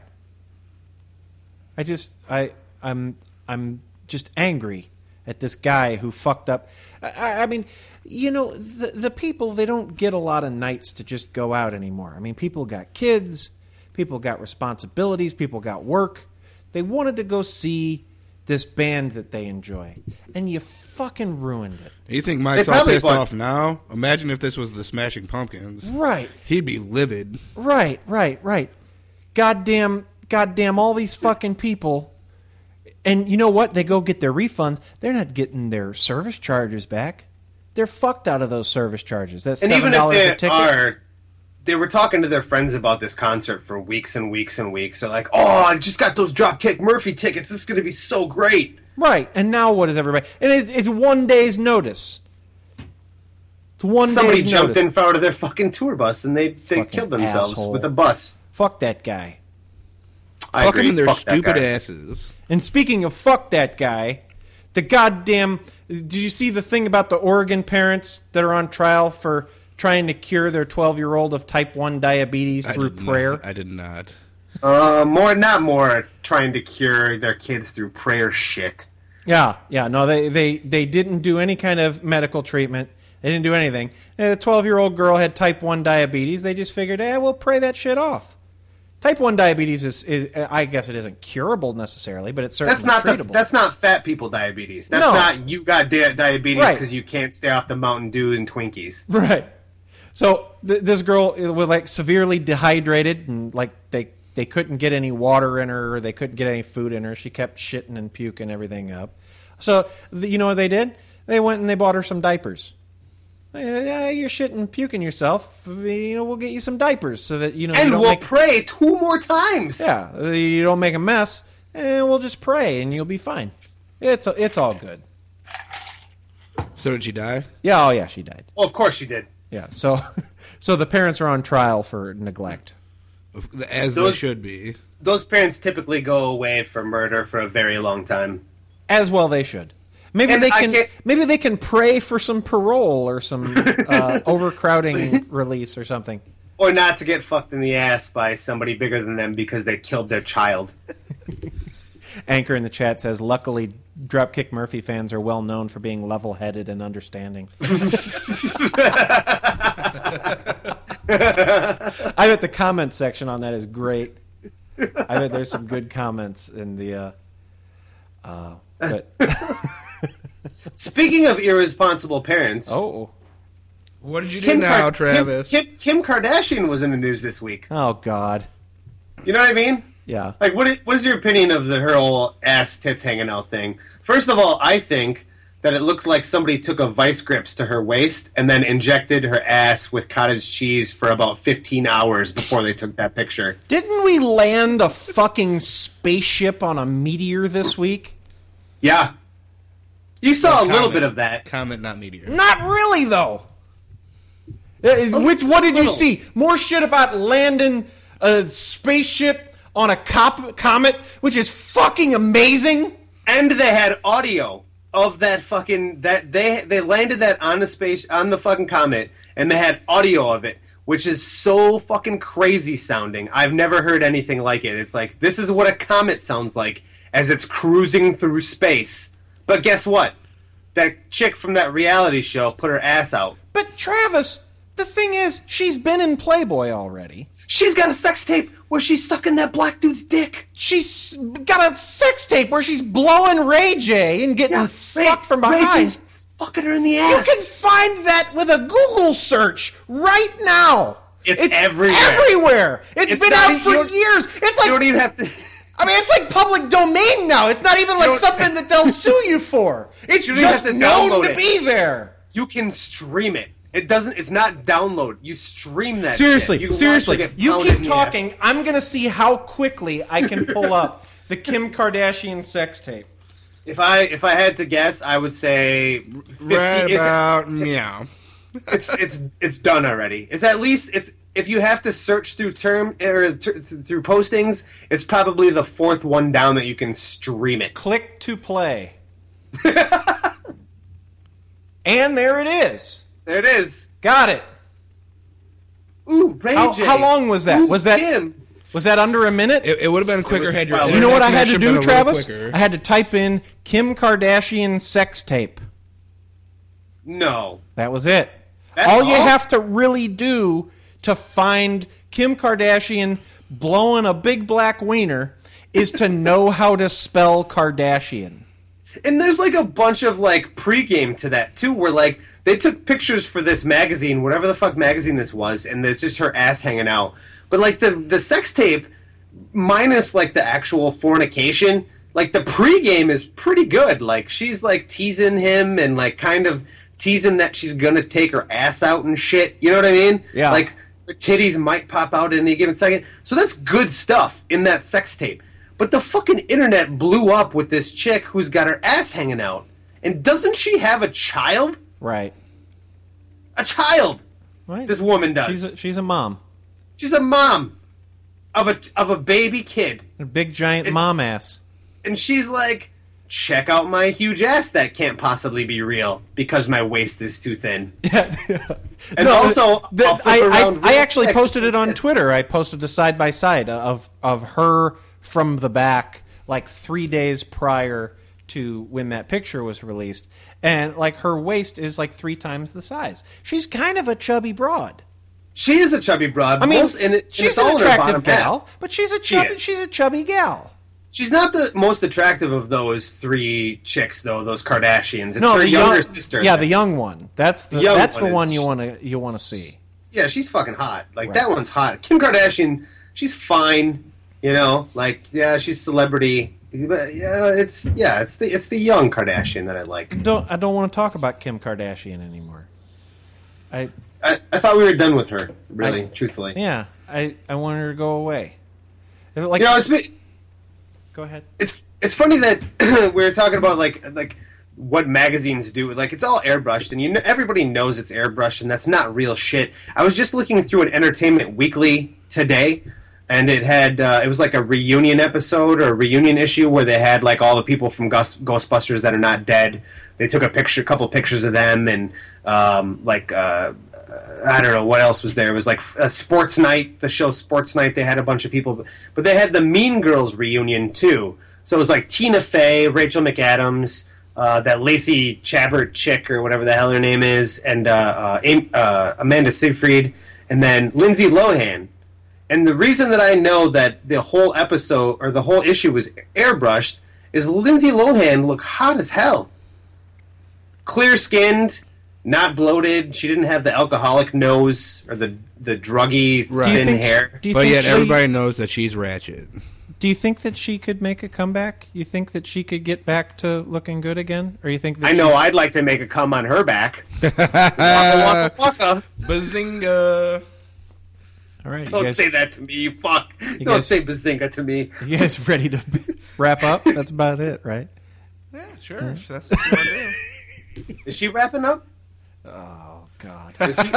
I just I I'm I'm just angry at this guy who fucked up. I, I mean, you know, the the people, they don't get a lot of nights to just go out anymore. I mean, people got kids, people got responsibilities, people got work. They wanted to go see this band that they enjoy, and you fucking ruined it.
You think Mike's
They
all
probably
pissed
bought-
off now? Imagine if this was the Smashing Pumpkins.
Right.
He'd be livid.
Right, right, right. Goddamn, goddamn, all these fucking people. And you know what? They go get their refunds. They're not getting their service charges back. They're fucked out of those service charges. That's
And
seven
even if
dollars a
they
ticket.
are, they were talking to their friends about this concert for weeks and weeks and weeks. They're like, "Oh, I just got those Dropkick Murphy tickets. This is going to be so great."
Right. And now what is everybody? And it's, it's one day's notice. It's one
Somebody
day's
jumped
notice.
in front of their fucking tour bus and they, they
Fucking
killed themselves
asshole.
with a bus.
Fuck that guy.
I
Fuck
agree.
them in their
Fuck that
stupid
guy.
asses.
And speaking of fuck that guy, the goddamn... Did you see the thing about the Oregon parents that are on trial for trying to cure their twelve-year-old of type one diabetes
I
through
did
prayer?
Not, I did not.
Uh, more, not more trying to cure their kids through prayer shit.
Yeah, yeah. No, they, they, they didn't do any kind of medical treatment. They didn't do anything. The twelve-year-old girl had type one diabetes. They just figured, eh, we'll pray that shit off. Type one diabetes is, is I guess it isn't curable necessarily, but it's certainly
That's not the,
treatable.
that's not fat people diabetes. That's
No.
not you got di- diabetes
Right.
because you can't stay off the Mountain Dew and Twinkies.
Right. So th- this girl was like severely dehydrated, and like they they couldn't get any water in her, or they couldn't get any food in her. She kept shitting and puking everything up. So the, you know what they did? They went and they bought her some diapers. Eh, Yeah, you're shitting and puking yourself. You know, we'll get you some diapers so that you know. you
And
don't
we'll
make,
pray two more times.
yeah, you don't make a mess, and we'll just pray, and you'll be fine. It's it's all good.
So did she die?
Yeah. Oh yeah, she died.
Well, of course she did.
Yeah. So so the parents are on trial for neglect.
As
Those-
they should be.
Those parents typically go away for murder for a very long time.
As well, they should. Maybe
And
they
I
can.
can't-
Maybe they can pray for some parole or some uh, overcrowding release or something.
Or not to get fucked in the ass by somebody bigger than them because they killed their child.
Anchor in the chat says, "Luckily, Dropkick Murphy fans are well known for being level-headed and understanding." I bet the comment section on that is great. I bet there's some good comments in the. Uh, uh, but
Speaking of irresponsible parents,
oh,
What did you do
Kim,
now,
Kar-
Travis?
Kim, Kim, Kim Kardashian was in the news this week.
oh God,
You know what I mean?
yeah.
Like, what is, what is your opinion of the her whole ass tits hanging out thing? First of all, I think that it looks like somebody took a vice grips to her waist and then injected her ass with cottage cheese for about fifteen hours before they took that picture.
Didn't we land a fucking spaceship on a meteor this week?
Yeah. You saw a little
Comment.
bit of that.
Comment, not meteor.
Not really, though. Uh, Which, what did you
little.
see? More shit about landing a spaceship on a cop- comet, which is fucking amazing.
And they had audio of that fucking that they they landed that on the space on the fucking comet, and they had audio of it, which is so fucking crazy sounding. I've never heard anything like it. It's like, this is what a comet sounds like as it's cruising through space. But guess what? That chick from that reality show put her ass out.
But Travis, the thing is, she's been in Playboy already.
She's got a sex tape where she's sucking that black dude's dick.
She's got a sex tape where she's blowing Ray J and getting
Yeah,
fucked
Ray-
from
Ray
behind.
J's fucking her in the
You
ass.
can find that with a Google search right now.
It's everywhere.
Everywhere. It's
It's
been
not
out
e-
for
you don't-
years. It's
You
like
don't even have to.
I mean, it's like public domain now. It's not even like
don't-
something that they'll sue you for. It's
You don't even
just
have to
known
download
to
it.
be there.
You can stream it. It doesn't. It's not download. You stream that.
Seriously,
shit. You can
seriously.
watch it get
You
pounded in
keep
the
talking.
ass.
I'm going to see how quickly I can pull up the Kim Kardashian sex tape.
If I if I had to guess, I would say fifty.
Right
it's,
about meow.
it's it's it's done already. It's at least it's if you have to search through term or t- through postings, it's probably the fourth one down that you can stream it.
Click to play. And there it is.
There it is.
Got it.
Ooh, Ray
How,
J.
how long was that?
Ooh,
was that
Kim.
was that under a minute?
It, it would have been quicker
was-
had your.
well,
You know what I
internet
had to
connection
do,
been a little
Travis?
quicker.
I had to type in Kim Kardashian sex tape.
No.
That was it.
That's
all you
all?
have to really do to find Kim Kardashian blowing a big black wiener is to know how to spell Kardashian.
And there's like a bunch of like pregame to that too, where like they took pictures for this magazine, whatever the fuck magazine this was, and it's just her ass hanging out. But like the the sex tape, minus like the actual fornication, like the pregame is pretty good. Like she's like teasing him and like kind of teasing that she's gonna take her ass out and shit. You know what I mean?
Yeah.
Like her titties might pop out at any given second. So that's good stuff in that sex tape. But the fucking internet blew up with this chick who's got her ass hanging out. And doesn't she have a child?
Right.
A child!
Right.
This woman does.
She's a, she's a mom.
She's a mom of a of a baby kid.
A big giant
It's-
mom ass.
And she's like, check out my huge ass that can't possibly be real because my waist is too thin.
Yeah.
And
No,
also,
the-
I'll flip
I,
around
I, I
real
actually
quick.
posted it on
It's-
Twitter. I posted a side by side of of her from the back, like three days prior to when that picture was released, and like her waist is like three times the size. She's kind of a chubby broad.
She is a chubby broad.
I mean,
most, and it, and
she's
it's all
an
in her
attractive
bottom
gal,
half.
but she's a
She
chubby.
is.
She's a chubby gal.
She's not the most attractive of those three chicks, though. Those Kardashians. It's
No,
her
the
younger
young,
sister.
Yeah, the
that's-
young one. That's the,
The young
that's
one
the one
is-
you want to you want to see.
Yeah, she's fucking hot. Like
Right.
that one's hot. Kim Kardashian, she's fine. You know, like yeah, she's celebrity. But yeah, it's yeah, it's the it's the young Kardashian that I like.
Don't I don't want to talk about Kim Kardashian anymore. I
I, I thought we were done with her. Really,
I-
truthfully.
yeah. I I want her to go away. Like
You know, it's been-
go ahead.
it's it's funny that we were talking about like like what magazines do. Like it's all airbrushed, and you know, everybody knows it's airbrushed, and that's not real shit. I was just looking through an Entertainment Weekly today, and it had uh, it was like a reunion episode or a reunion issue where they had like all the people from Ghost, Ghostbusters that are not dead. They took a picture, a couple pictures of them, and um, like uh, I don't know what else was there. It was like a Sports Night, the show Sports Night. They had a bunch of people, but they had the Mean Girls reunion too. So it was like Tina Fey, Rachel McAdams, uh, that Lacey Chabert chick or whatever the hell her name is, and uh, uh, Am- uh, Amanda Seyfried, and then Lindsay Lohan. And the reason that I know that the whole episode or the whole issue was airbrushed is Lindsay Lohan looked hot as hell. Clear skinned, not bloated. She didn't have the alcoholic nose or the the druggy
Right.
Do you
thin
think-
hair.
Do you
But
think
yet
she,
everybody knows that she's ratchet.
Do you think that she could make a comeback? You think that she could get back to looking good again, or you think that
I
she-
know I'd like to make a cum on her back. Waka waka waka.
Bazinga!
All right, you
Don't
guys,
say that to me, you fuck. Don't
guys-
say bazinga to me.
you guys ready to wrap up? That's about it, right?
Yeah, sure. That's what you want to do.
Is she wrapping up?
Oh God.
Is he-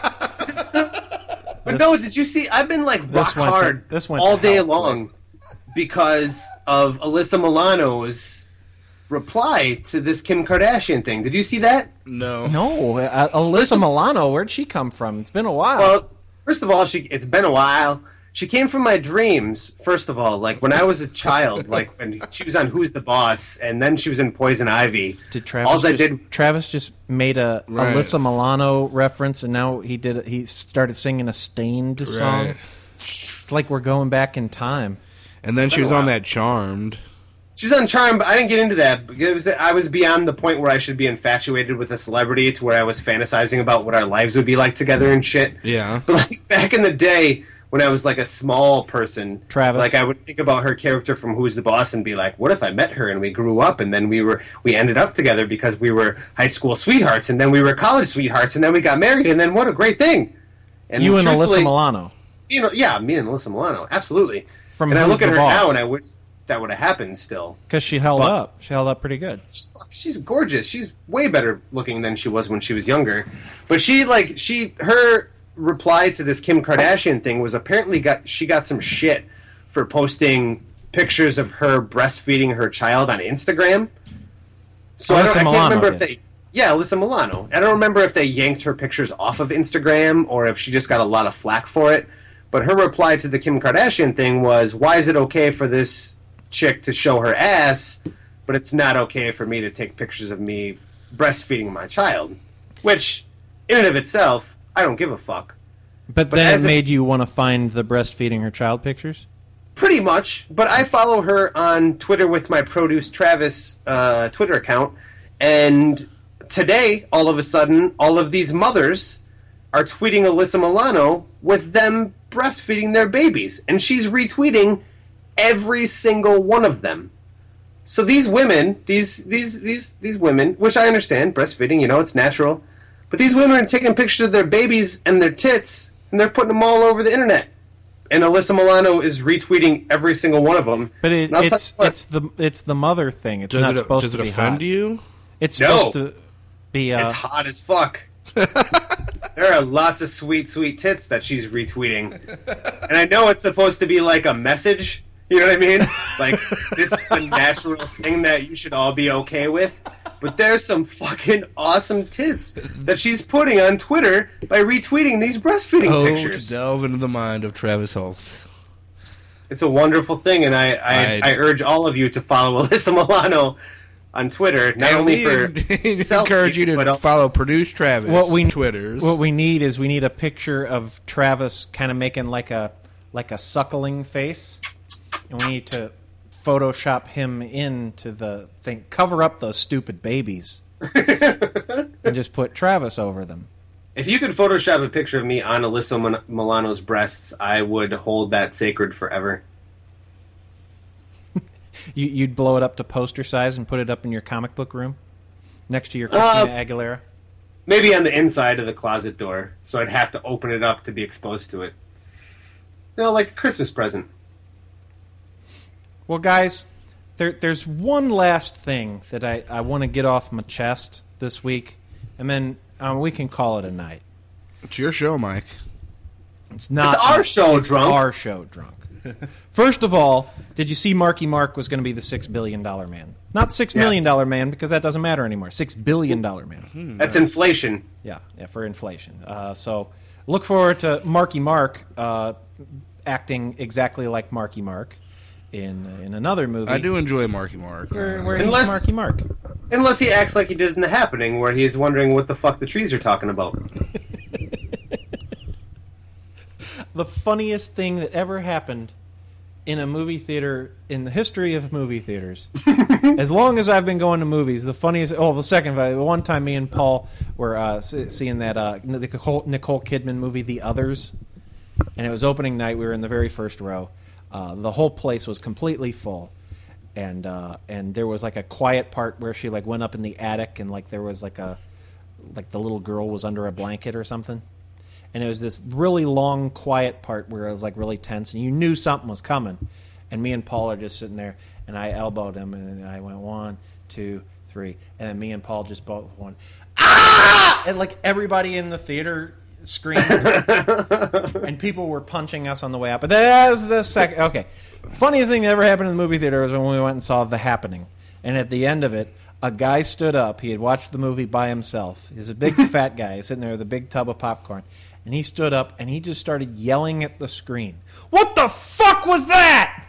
but no, did you see? I've been like rock
went to-
hard
this went
all
to
day
hell.
long because of Alyssa Milano's reply to this Kim Kardashian thing. Did you see that?
No.
No, uh, Alyssa
Listen-
Milano, where'd she come from? It's been a while.
Well, first of all, she it's been a while. She came from my dreams. First of all, like when I was a child, like when she was on Who's the Boss, and then she was in Poison Ivy.
Did Travis
all I
just,
did
Travis just made a
Right.
Alyssa Milano reference, and now he did. He started singing a Stained song.
Right.
It's like we're going back in time.
And then she
Been a
was on
while.
that Charmed.
She was on Charm, but I didn't get into that because I was beyond the point where I should be infatuated with a celebrity to where I was fantasizing about what our lives would be like together and shit.
Yeah.
But like back in the day when I was like a small person,
Travis.
like I would think about her character from Who's the Boss and be like, what if I met her and we grew up and then we were we ended up together because we were high school sweethearts and then we were college sweethearts and then we got married and then what a great thing. And
You and Alyssa
truthfully-
Milano
You know, yeah, me and Alyssa Milano, absolutely.
from
And I
Who's
look at
the
her
Boss?
now and I wish that would have happened still.
Because she held
But-
up. She held up pretty good.
She's gorgeous. She's way better looking than she was when she was younger. But she like she her reply to this Kim Kardashian thing was apparently got she got some shit for posting pictures of her breastfeeding her child on Instagram. So I,
Alyssa
don't, I can't
Milano
remember if
did.
they yeah, Alyssa Milano. I don't remember if they yanked her pictures off of Instagram or if she just got a lot of flack for it. But her reply to the Kim Kardashian thing was, why is it okay for this chick to show her ass, but it's not okay for me to take pictures of me breastfeeding my child? Which, in and of itself, I don't give a fuck.
But,
But
then it
as a-
made you want to find the breastfeeding her child pictures?
Pretty much. But I follow her on Twitter with my Produce Travis uh, Twitter account, and today, all of a sudden, all of these mothers are tweeting Alyssa Milano with them breastfeeding their babies, and she's retweeting every single one of them. So these women, these these these these women, which I understand, breastfeeding, you know, it's natural, but these women are taking pictures of their babies and their tits, and they're putting them all over the internet. And Alyssa Milano is retweeting every single one of them.
But it,
And I'll tell
it's
you what,
it's the it's the mother thing. It's
Does
not
it,
supposed
does
to
it
be
offend
hot.
you?
It's
No.
supposed to be. Uh,
it's hot as fuck. There are lots of sweet, sweet tits that she's retweeting. And I know it's supposed to be like a message. You know what I mean? Like, this is a natural thing that you should all be okay with. But there's some fucking awesome tits that she's putting on Twitter by retweeting these breastfeeding
Oh,
pictures.
to delve into the mind of Travis Holmes.
It's a wonderful thing, and I, I,
I-
I urge all of you to follow Alyssa Milano on Twitter, not
And
only
we
for
encourage you
selfies, but
to
also-
follow Produce Travis.
What we
Twitters.
What we need is we need a picture of Travis kind of making like a like a suckling face, and we need to Photoshop him into the thing. Cover up those stupid babies, and just put Travis over them.
If you could Photoshop a picture of me on Alyssa Min- Milano's breasts, I would hold that sacred forever.
You, you'd blow it up to poster size and put it up in your comic book room next to your Christina
Uh,
Aguilera.
Maybe on the inside of the closet door, so I'd have to open it up to be exposed to it. You know, like a Christmas present.
Well, guys, there, there's one last thing that I, I want to get off my chest this week, and then um, we can call it a night.
It's your show, Mike.
It's not.
It's our show,
it's
Drunk.
Our show, Drunk. First of all, did you see Marky Mark was going to be the six billion dollar man? Not six
Yeah.
million dollar man, because that doesn't matter anymore. Six billion dollar man.
That's inflation.
Yeah, yeah, for inflation. Uh, so look forward to Marky Mark uh, acting exactly like Marky Mark in in another movie.
I do enjoy Marky Mark.
Where, where
Unless-
he's Marky Mark.
Unless he acts like he did in The Happening, where he's wondering what the fuck the trees are talking about.
The funniest thing that ever happened in a movie theater in the history of movie theaters. As long as I've been going to movies, the funniest. Oh, the second one time, me and Paul were uh, seeing that uh, Nicole, Nicole Kidman movie, The Others, and it was opening night. We were in the very first row. Uh, the whole place was completely full, and uh, and there was like a quiet part where she like went up in the attic, and like there was like a like the little girl was under a blanket or something. And it was this really long, quiet part where it was like really tense, and you knew something was coming. And me and Paul are just sitting there, and I elbowed him, and I went one, two, three, and then me and Paul just both went, ah! ah! And like everybody in the theater screamed, and people were punching us on the way out. But that was the second. Okay, funniest thing that ever happened in the movie theater was when we went and saw The Happening, and at the end of it, a guy stood up. He had watched the movie by himself. He's a big fat guy sitting there with a big tub of popcorn, and he stood up and he just started yelling at the screen. What the fuck was that?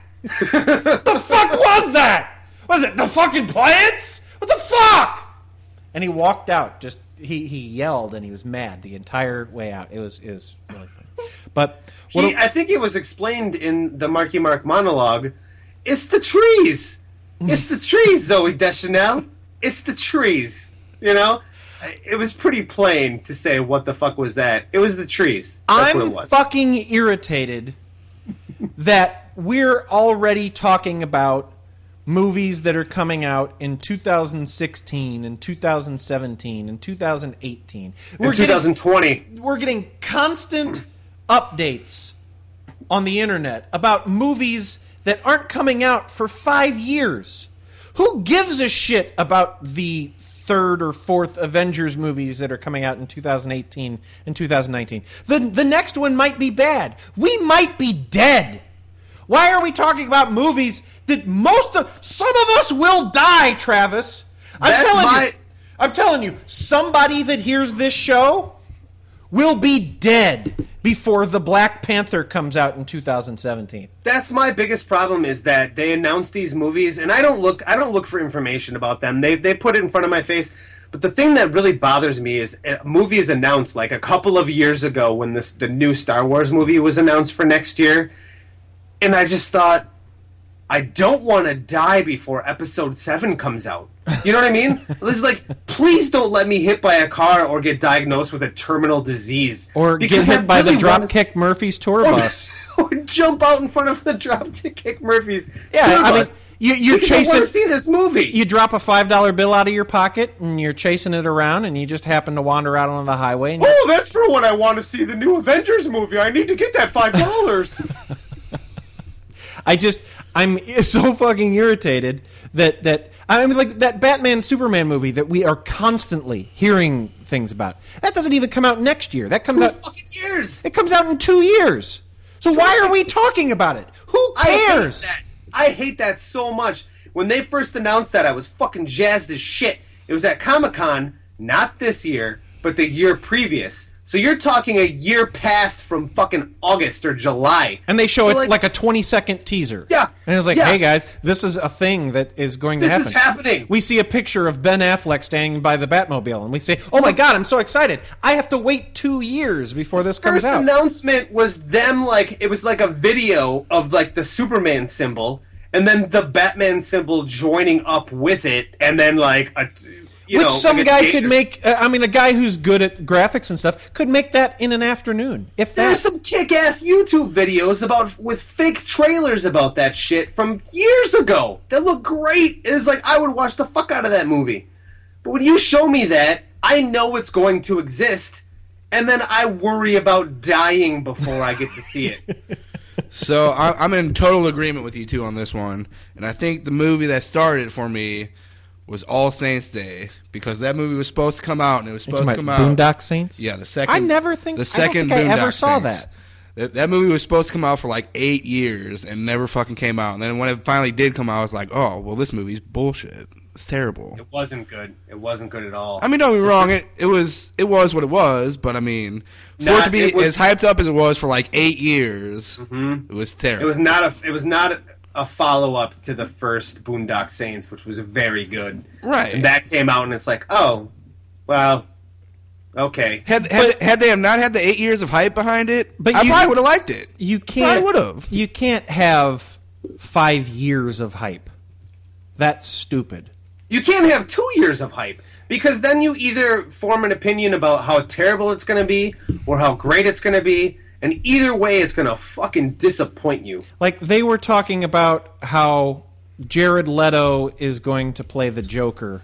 The fuck was that? Was it the fucking plants? What the fuck? And he walked out. Just he, he yelled and he was mad the entire way out. It was it was really funny. But what
he, I think it was explained in the Marky Mark monologue. It's the trees. It's the trees, Zoe Deschanel. It's the trees. You know, it was pretty plain to say what the fuck was that. It was the trees. That's
I'm
what it was.
fucking irritated that we're already talking about movies that are coming out in two thousand sixteen and two thousand seventeen and two thousand eighteen. We're
in twenty twenty.
Getting, we're getting constant updates on the internet about movies that aren't coming out for five years. Who gives a shit about the third or fourth Avengers movies that are coming out in two thousand eighteen and two thousand nineteen? The, the next one might be bad. We might be dead. Why are we talking about movies that most of... Some of us will die, Travis. I'm
That's
telling
my...
you. I'm telling you, somebody that hears this show will be dead before the Black Panther comes out in two thousand seventeen.
That's my biggest problem is that they announce these movies, and I don't look I don't look for information about them. They they put it in front of my face. But the thing that really bothers me is a movie is announced like a couple of years ago when this the new Star Wars movie was announced for next year. And I just thought, I don't want to die before Episode seven comes out. You know what I mean? It's like, please don't let me hit by a car or get diagnosed with a terminal disease.
Or
because
get hit
I
by
really
the
wanna
Dropkick
s-
Murphys tour
or,
bus.
or jump out in front of the Dropkick Murphys
Yeah,
tour
I mean,
bus.
you, you're
because I
chasing...
want to see this movie.
You drop a five dollar bill out of your pocket, and you're chasing it around, and you just happen to wander out on the highway. And
Oh, that's for when I want to see the new Avengers movie. I need to get that five dollars.
I just, I'm so fucking irritated that, that I mean, like, that Batman Superman movie that we are constantly hearing things about. That doesn't even come out next year. That comes
Two
out...
fucking years.
It comes out in two years. So why are we talking about it? Who
I hate
cares?
that. I hate that so much. When they first announced that, I was fucking jazzed as shit. It was at Comic-Con, not this year, but the year previous. So you're talking a year past from fucking August or July.
And they show
So,
it
like-
like a twenty second teaser.
Yeah,
And it was like,
yeah.
hey guys, this is a thing that is going to
This
happen.
is happening.
We see a picture of Ben Affleck standing by the Batmobile, and we say, oh my god, I'm so excited. I have to wait two years before this comes
First
out.
announcement was them, like, it was like a video of, like, the Superman symbol, and then the Batman symbol joining up with it, and then, like, a... You
Which
know,
some
like a
guy
date
could
or-
make, uh, I mean, a guy who's good at graphics and stuff could make that in an afternoon. If that.
There's some kick-ass YouTube videos about with fake trailers about that shit from years ago that look great. It's like I would watch the fuck out of that movie. But when you show me that, I know it's going to exist, and then I worry about dying before I get to see it.
So I, I'm in total agreement with you two on this one, and I think the movie that started it for me was All Saints Day, because that movie was supposed to come out, and it was supposed to come out.
Boondock Saints?
Yeah, the second.
I never think-
the
I don't
second
think I ever
Boondock
saw
Saints.
that.
that. That movie was supposed to come out for like eight years and never fucking came out. And then when it finally did come out, I was like, oh, well, this movie's bullshit. It's terrible.
It wasn't good. It wasn't good at all.
I mean, don't get me wrong. It it was it was what it was, but I mean, for
Nah,
it to be
it was-
as hyped up as it was for like eight years, it was terrible.
It was not a. It was not a, a follow-up to the first Boondock Saints, which was very good.
Right.
And that came out, and it's like, oh, well, okay.
Had had, had they have not had the eight years of hype behind it,
But
I
you-
probably would have liked it.
You
I
can't.
would have.
You can't have five years of hype. That's stupid.
You can't have two years of hype, because then you either form an opinion about how terrible it's going to be or how great it's going to be, and either way it's going to fucking disappoint you.
Like, they were talking about how Jared Leto is going to play the Joker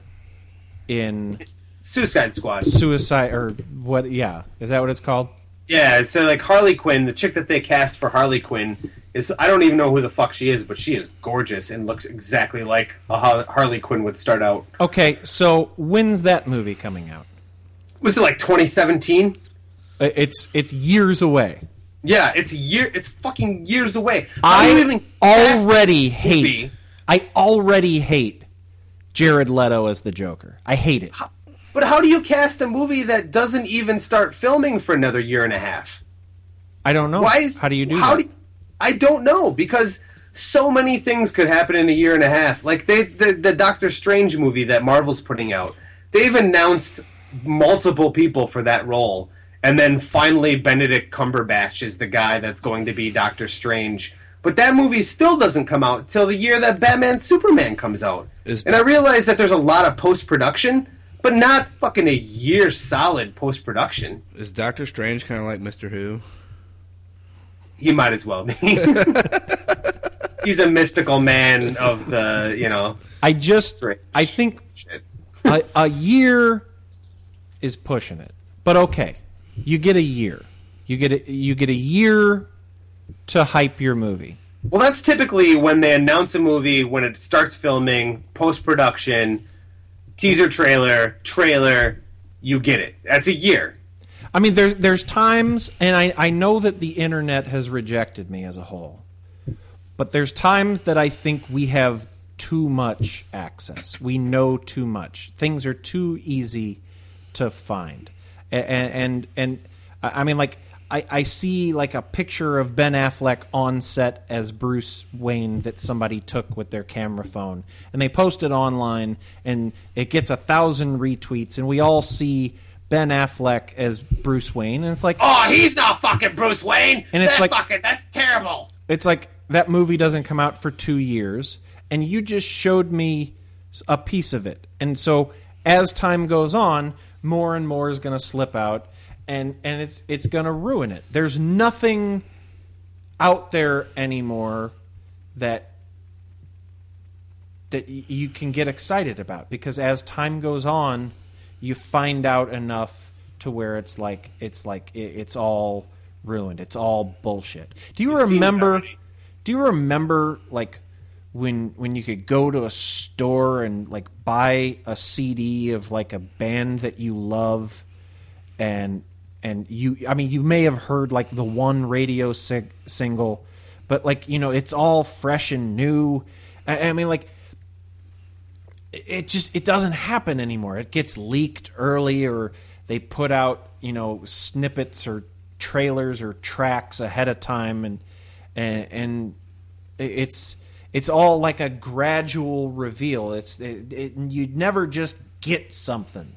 in
Suicide Squad.
Suicide, or what? Yeah, is that what it's called?
Yeah, so like Harley Quinn, the chick that they cast for Harley Quinn is, I don't even know who the fuck she is, but she is gorgeous and looks exactly like a Har- Harley Quinn would start out.
Okay, so when's that movie coming out?
Was it like twenty seventeen?
It's it's years away.
Yeah, it's year. It's fucking years away. How
I
do you even
already
cast this movie?
hate. I already hate Jared Leto as the Joker. I hate it.
How, but how do you cast a movie that doesn't even start filming for another year and a half?
I don't know.
Why is,
how do you do
how
that?
Do, I don't know, because so many things could happen in a year and a half. Like they, the the Doctor Strange movie that Marvel's putting out, they've announced multiple people for that role. And then finally Benedict Cumberbatch is the guy that's going to be Doctor Strange. But that movie still doesn't come out until the year that Batman Superman comes out.
Is
and I realize that there's a lot of post-production, but not fucking a year solid post-production.
Is Doctor Strange kind of like Mister Who?
He might as well be. He's a mystical man of the, you know...
I just...
Strange
I think
shit.
a, a year is pushing it. But okay. You get a year. You get a, you get a year to hype your movie.
Well, that's typically when they announce a movie, when it starts filming, post-production, teaser trailer, trailer, you get it. That's a year.
I mean, there's there's times, and I, I know that the internet has rejected me as a whole, but there's times that I think we have too much access. We know too much. Things are too easy to find. And, and and I mean, like I, I see like a picture of Ben Affleck on set as Bruce Wayne that somebody took with their camera phone, and they post it online, and it gets a thousand retweets, and we all see Ben Affleck as Bruce Wayne, and it's like,
oh, he's not fucking Bruce Wayne.
And it's
that
like,
fucking, that's terrible.
It's like that movie doesn't come out for two years, and you just showed me a piece of it, and so as time goes on, more and more is going to slip out, and, and it's it's going to ruin it. There's nothing out there anymore that that y- you can get excited about, because as time goes on, you find out enough to where it's like it's like it, it's all ruined. It's all bullshit. Do you
You've seen it
remember?
already.
Do you remember like when when you could go to a store and like buy a C D of like a band that you love, and and you I mean you may have heard like the one radio sing- single, but like, you know, it's all fresh and new. I, I mean, like, it just it doesn't happen anymore. It gets leaked early, or they put out, you know, snippets or trailers or tracks ahead of time, and and and it's it's all like a gradual reveal. It's it, it, you'd never just get something.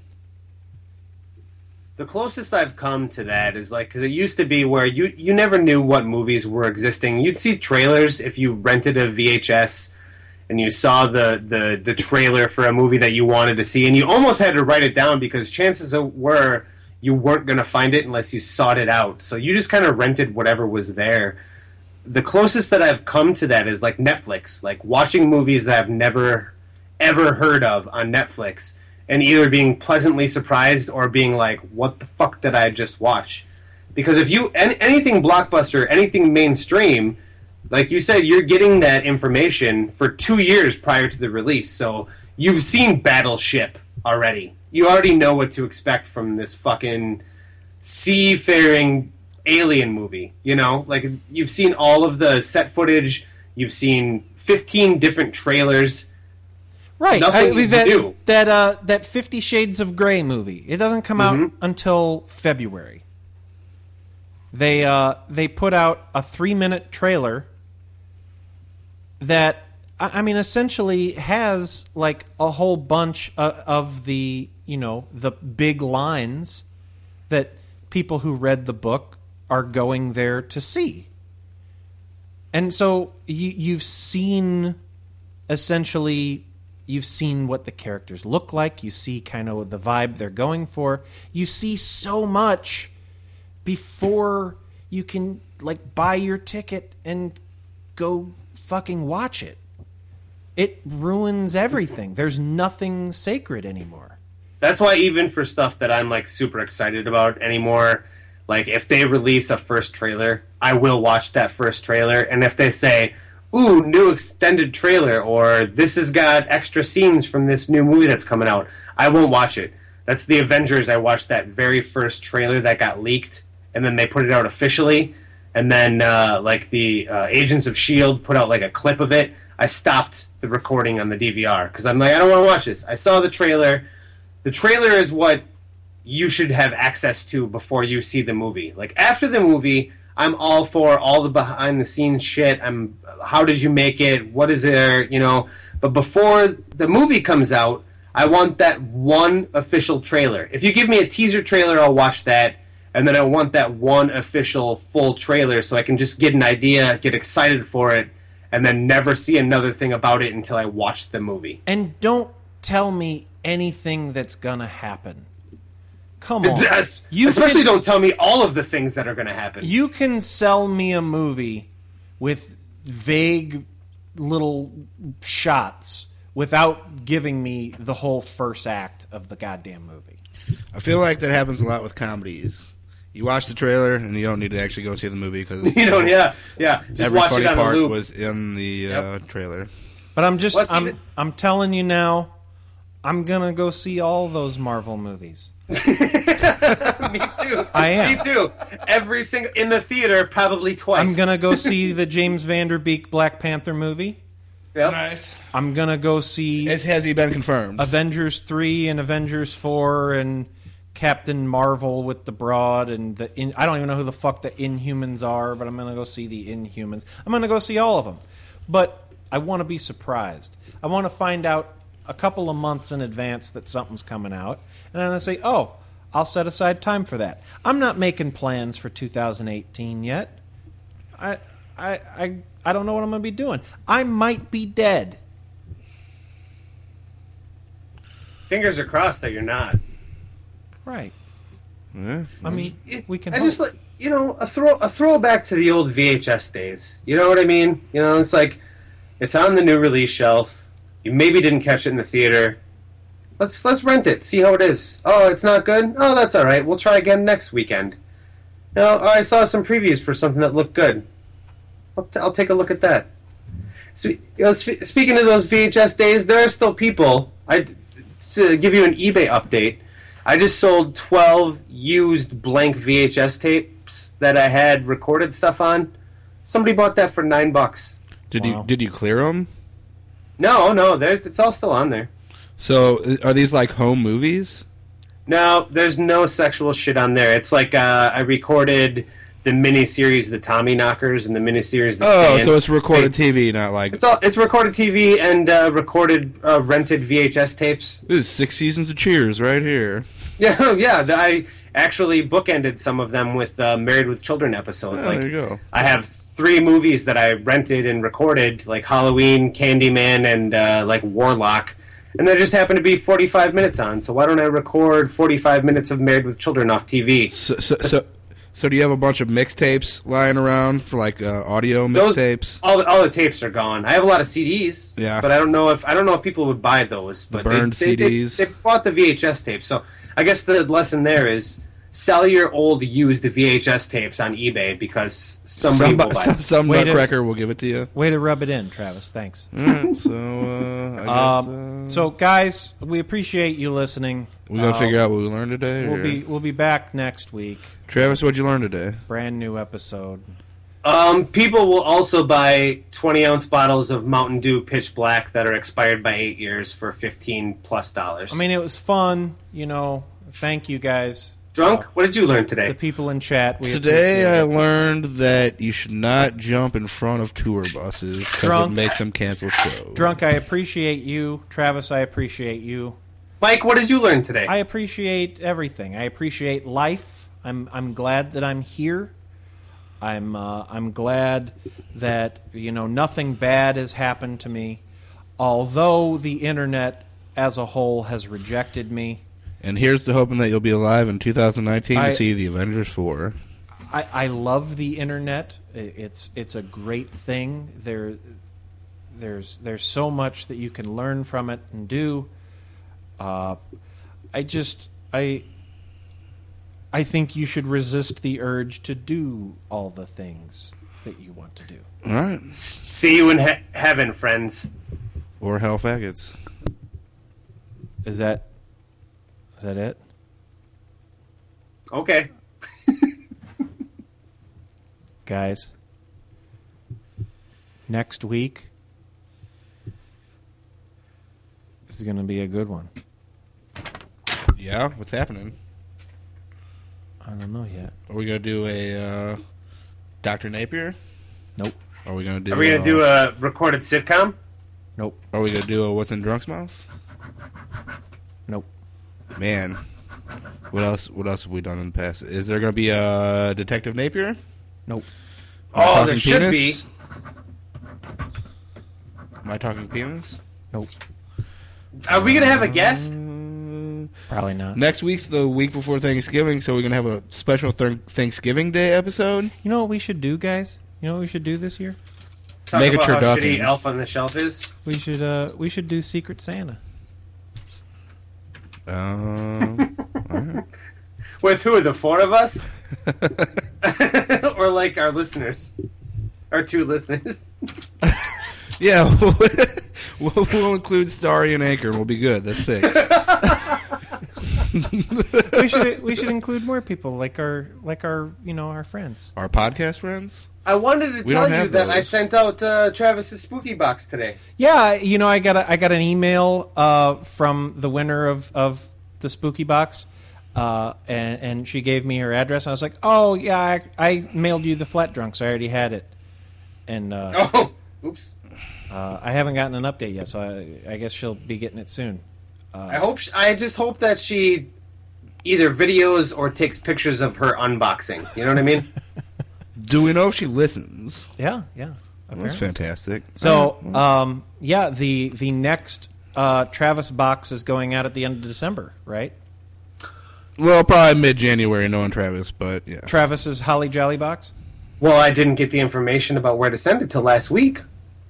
The closest I've come to that is like, because it used to be where you you never knew what movies were existing. You'd see trailers if you rented a V H S and you saw the, the, the trailer for a movie that you wanted to see, and you almost had to write it down because chances were you weren't going to find it unless you sought it out. So you just kind of rented whatever was there. The closest that I've come to that is like Netflix, like watching movies that I've never, ever heard of on Netflix, and either being pleasantly surprised or being like, what the fuck did I just watch? Because if you, any, anything blockbuster, anything mainstream, like you said, you're getting that information for two years prior to the release. So you've seen Battleship already. You already know what to expect from this fucking seafaring alien movie. You know, like, you've seen all of the set footage. You've seen fifteen different trailers.
Right,
Nothing
I,
is
that
new.
that uh, that Fifty Shades of Grey movie. It doesn't come out
Mhm.
until February. They uh, they put out a three minute trailer that, I I mean, essentially has like a whole bunch of, of the, you know, the big lines that people who read the book are going there to see. And so you, you've seen, essentially, you've seen what the characters look like. You see kind of the vibe they're going for. You see so much before you can, like, buy your ticket and go fucking watch it. It ruins everything. There's nothing sacred anymore.
That's why even for stuff that I'm like super excited about anymore, like if they release a first trailer, I will watch that first trailer. And if they say, ooh, new extended trailer, or this has got extra scenes from this new movie that's coming out, I won't watch it. That's the Avengers. I watched that very first trailer that got leaked, and then they put it out officially. And then, uh, like, the uh, Agents of S H I E L D put out, like, a clip of it. I stopped the recording on the D V R because I'm like, I don't want to watch this. I saw the trailer. The trailer is what you should have access to before you see the movie. Like, after the movie, I'm all for all the behind-the-scenes shit. I'm, how did you make it? What is there? You know. But before the movie comes out, I want that one official trailer. If you give me a teaser trailer, I'll watch that. And then I want that one official full trailer so I can just get an idea, get excited for it, and then never see another thing about it until I watch the movie.
And don't tell me anything that's going to happen. Come on.
You Especially can, don't tell me all of the things that are going to happen.
You can sell me a movie with vague little shots without giving me the whole first act of the goddamn movie.
I feel like that happens a lot with comedies. You watch the trailer and you don't need to actually go see the movie because
you don't. Yeah, yeah. Just
every
watch
funny
it on
part
a loop.
was in the uh, yep. trailer.
But I'm just
What's
I'm
even...
I'm telling you now, I'm gonna go see all those Marvel movies.
Me too.
I am.
Me too. Every single in the theater, probably twice.
I'm gonna go see the James Van Der Beek Black Panther movie.
Yep.
Nice.
I'm gonna go see.
Has, has he been confirmed?
Avengers three and Avengers four and Captain Marvel with the broad and the. In, I don't even know who the fuck the Inhumans are, but I'm gonna go see the Inhumans. I'm gonna go see all of them, but I want to be surprised. I want to find out a couple of months in advance that something's coming out, and then I say, oh, I'll set aside time for that. I'm not making plans for two thousand eighteen yet. I, I, I, I don't know what I'm going to be doing. I might be dead.
Fingers are crossed that you're not.
Right.
Yeah.
I mean, we can.
I
hope.
just like you know a throw a throwback to the old V H S days. You know what I mean? You know, it's like it's on the new release shelf. You maybe didn't catch it in the theater. Let's let's rent it. See how it is. Oh, it's not good. Oh, that's all right. We'll try again next weekend. You know, oh, I saw some previews for something that looked good. I'll, t- I'll take a look at that. So, you know, sp- speaking of those V H S days, there are still people. I to give you an eBay update. I just sold twelve used blank V H S tapes that I had recorded stuff on. Somebody bought that for nine bucks.
Did
Wow.
you did you clear them?
No, no, there's it's all still on there.
So are these like home movies?
No, there's no sexual shit on there. It's like uh, I recorded the miniseries The Tommy Knockers and the miniseries The
Oh,
Stand.
so it's recorded
It's,
T V, not like
it's all it's recorded T V and uh, recorded uh, rented V H S tapes.
this is six seasons of Cheers right here.
Yeah, yeah. The, I actually bookended some of them with uh, Married with Children episodes.
Oh,
like
there you go.
I have three movies that I rented and recorded, like Halloween, Candyman, and uh, like Warlock. And there just happened to be forty-five minutes on, so why don't I record forty-five minutes of Married with Children off T V?
So, so, so, so do you have a bunch of mixtapes lying around for like uh, audio mixtapes?
All the, all the tapes are gone. I have a lot of C Ds,
Yeah.
but I don't know if I don't know if people would buy those.
The
But
burned
they, they,
C Ds.
They, they bought the V H S tapes, so I guess the lesson there is sell your old used V H S tapes on eBay because somebody
Some,
will buy
some,
them.
some
Wait a-
nutcracker will give it to you.
Way to rub it in, Travis. Thanks.
All right, so uh, I guess
Um,
uh,
so, guys, we appreciate you listening.
we gotta
Uh,
figure out what we learned today.
We'll
or-
be we'll be back next week.
Travis, what'd you learn today?
Brand new episode.
Um, people will also buy twenty ounce bottles of Mountain Dew Pitch Black that are expired by eight years for fifteen plus dollars.
I mean, it was fun. You know, thank you guys.
Drunk? What did you learn
The
today?
people in chat. We
Today I
appreciate it.
learned that you should not jump in front of tour buses because it
Drunk.
makes them cancel shows.
Drunk, I appreciate you. Travis, I appreciate you.
Mike, what did you learn today?
I appreciate everything. I appreciate life. I'm I'm glad that I'm here. I'm uh, I'm glad that you know nothing bad has happened to me, although the internet as a whole has rejected me.
And here's to hoping that you'll be alive in two thousand nineteen
I-
to see the Avengers four.
I, I love the internet. I- It's it's a great thing. There there's there's so much that you can learn from it and do. Uh, I just I I think you should resist the urge to do all the things that you want to do.
All right.
See you in he- heaven, friends.
Or hell faggots.
Is that Is that it?
Okay.
Guys, next week is going to be a good one.
Yeah, what's happening?
I don't know yet.
Are we gonna do a uh, Doctor Napier?
Nope.
Are we gonna do?
Are we gonna
uh,
do a recorded sitcom?
Nope.
Are we gonna do a What's in Drunk's Mouth?
Nope.
Man, what else? What else have we done in the past? Is there gonna be a Detective Napier?
Nope.
Am I
Oh,
talking
there should
penis? Am I talking penis?
Nope.
Are we gonna have a guest?
Probably not.
Next week's the week before Thanksgiving, so we're gonna have a special th- Thanksgiving Day episode.
You know what we should do, guys? You know what we should do this year?
Talk
Make a
about how
turducken.
shitty Elf on the Shelf is.
We should uh we should do Secret Santa.
Um, all right.
With who? The four of us? Or like our listeners? Our two listeners?
Yeah, we'll, we'll include Starry and Anchor. We'll be good. That's six.
we should we should include more people like our like our you know our friends.
Our podcast friends.
I wanted to
We
tell
don't
you
have
that I
those.
sent out uh, Travis's spooky box today.
Yeah, you know I got a, I got an email uh, from the winner of, of the Spooky Box, uh, and and she gave me her address. I was like, oh yeah, I, I mailed you the Flat Drunks. I already had it, and uh,
Oh, oops.
uh, I haven't gotten an update yet, so I, I guess she'll be getting it soon.
I hope. She, I just hope that she either videos or takes pictures of her unboxing. You know what I mean?
Do we know if she listens?
Yeah, yeah.
Well,
apparently.
that's fantastic.
So, um, yeah, the the next uh, Travis box is going out at the end of December, right?
Well, probably mid-January, knowing Travis, but yeah.
Travis's Holly Jolly box.
Well, I didn't get the information about where to send it till last week,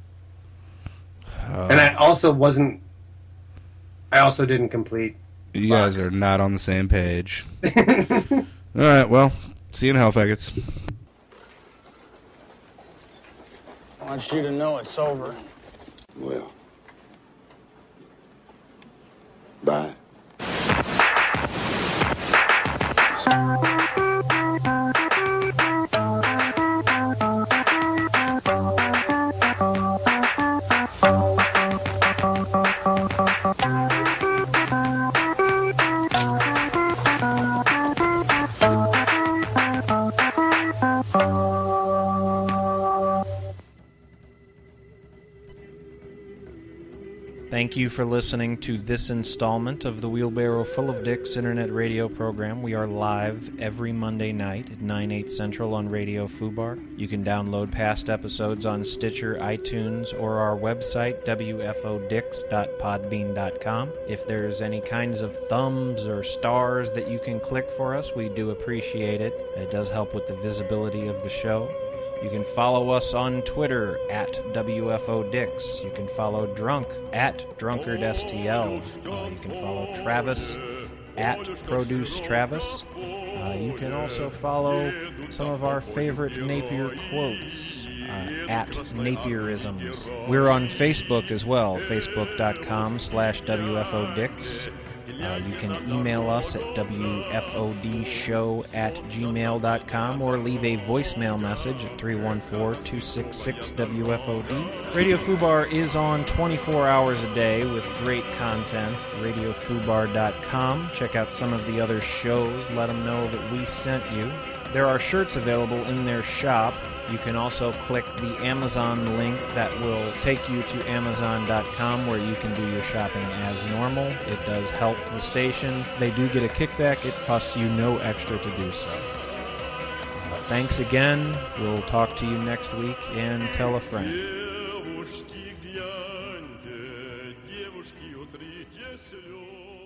Uh,
and I also wasn't. I also didn't complete.
you
box.
guys are not on the same page. All right, well, see you in hell, faggots.
I want you to know it's over.
Well, bye.
Thank you for listening to this installment of the Wheelbarrow Full of Dicks internet radio program. We are live every Monday night at nine, eight Central on Radio Fubar. You can download past episodes on Stitcher, iTunes, or our website, w f o dicks dot podbean dot com. If there's any kinds of thumbs or stars that you can click for us, we do appreciate it. It does help with the visibility of the show. You can follow us on Twitter at W F O Dicks. You can follow Drunk at DrunkardSTL. Uh, you can follow Travis at Produce Travis. Uh, you can also follow some of our favorite Napier quotes uh, at Napierisms. We're on Facebook as well, facebook.com slash WFODicks. Uh, you can email us at W F O D show at gmail dot com or leave a voicemail message at three one four, two six six, W F O D. Radio Fubar is on twenty-four hours a day with great content. radio fubar dot com. Check out some of the other shows. Let them know that we sent you. There are shirts available in their shop. You can also click the Amazon link that will take you to amazon dot com where you can do your shopping as normal. It does help the station. They do get a kickback. It costs you no extra to do so. Uh, thanks again. We'll talk to you next week, and tell a friend.
Девушки гляньте, девушки утрите слез.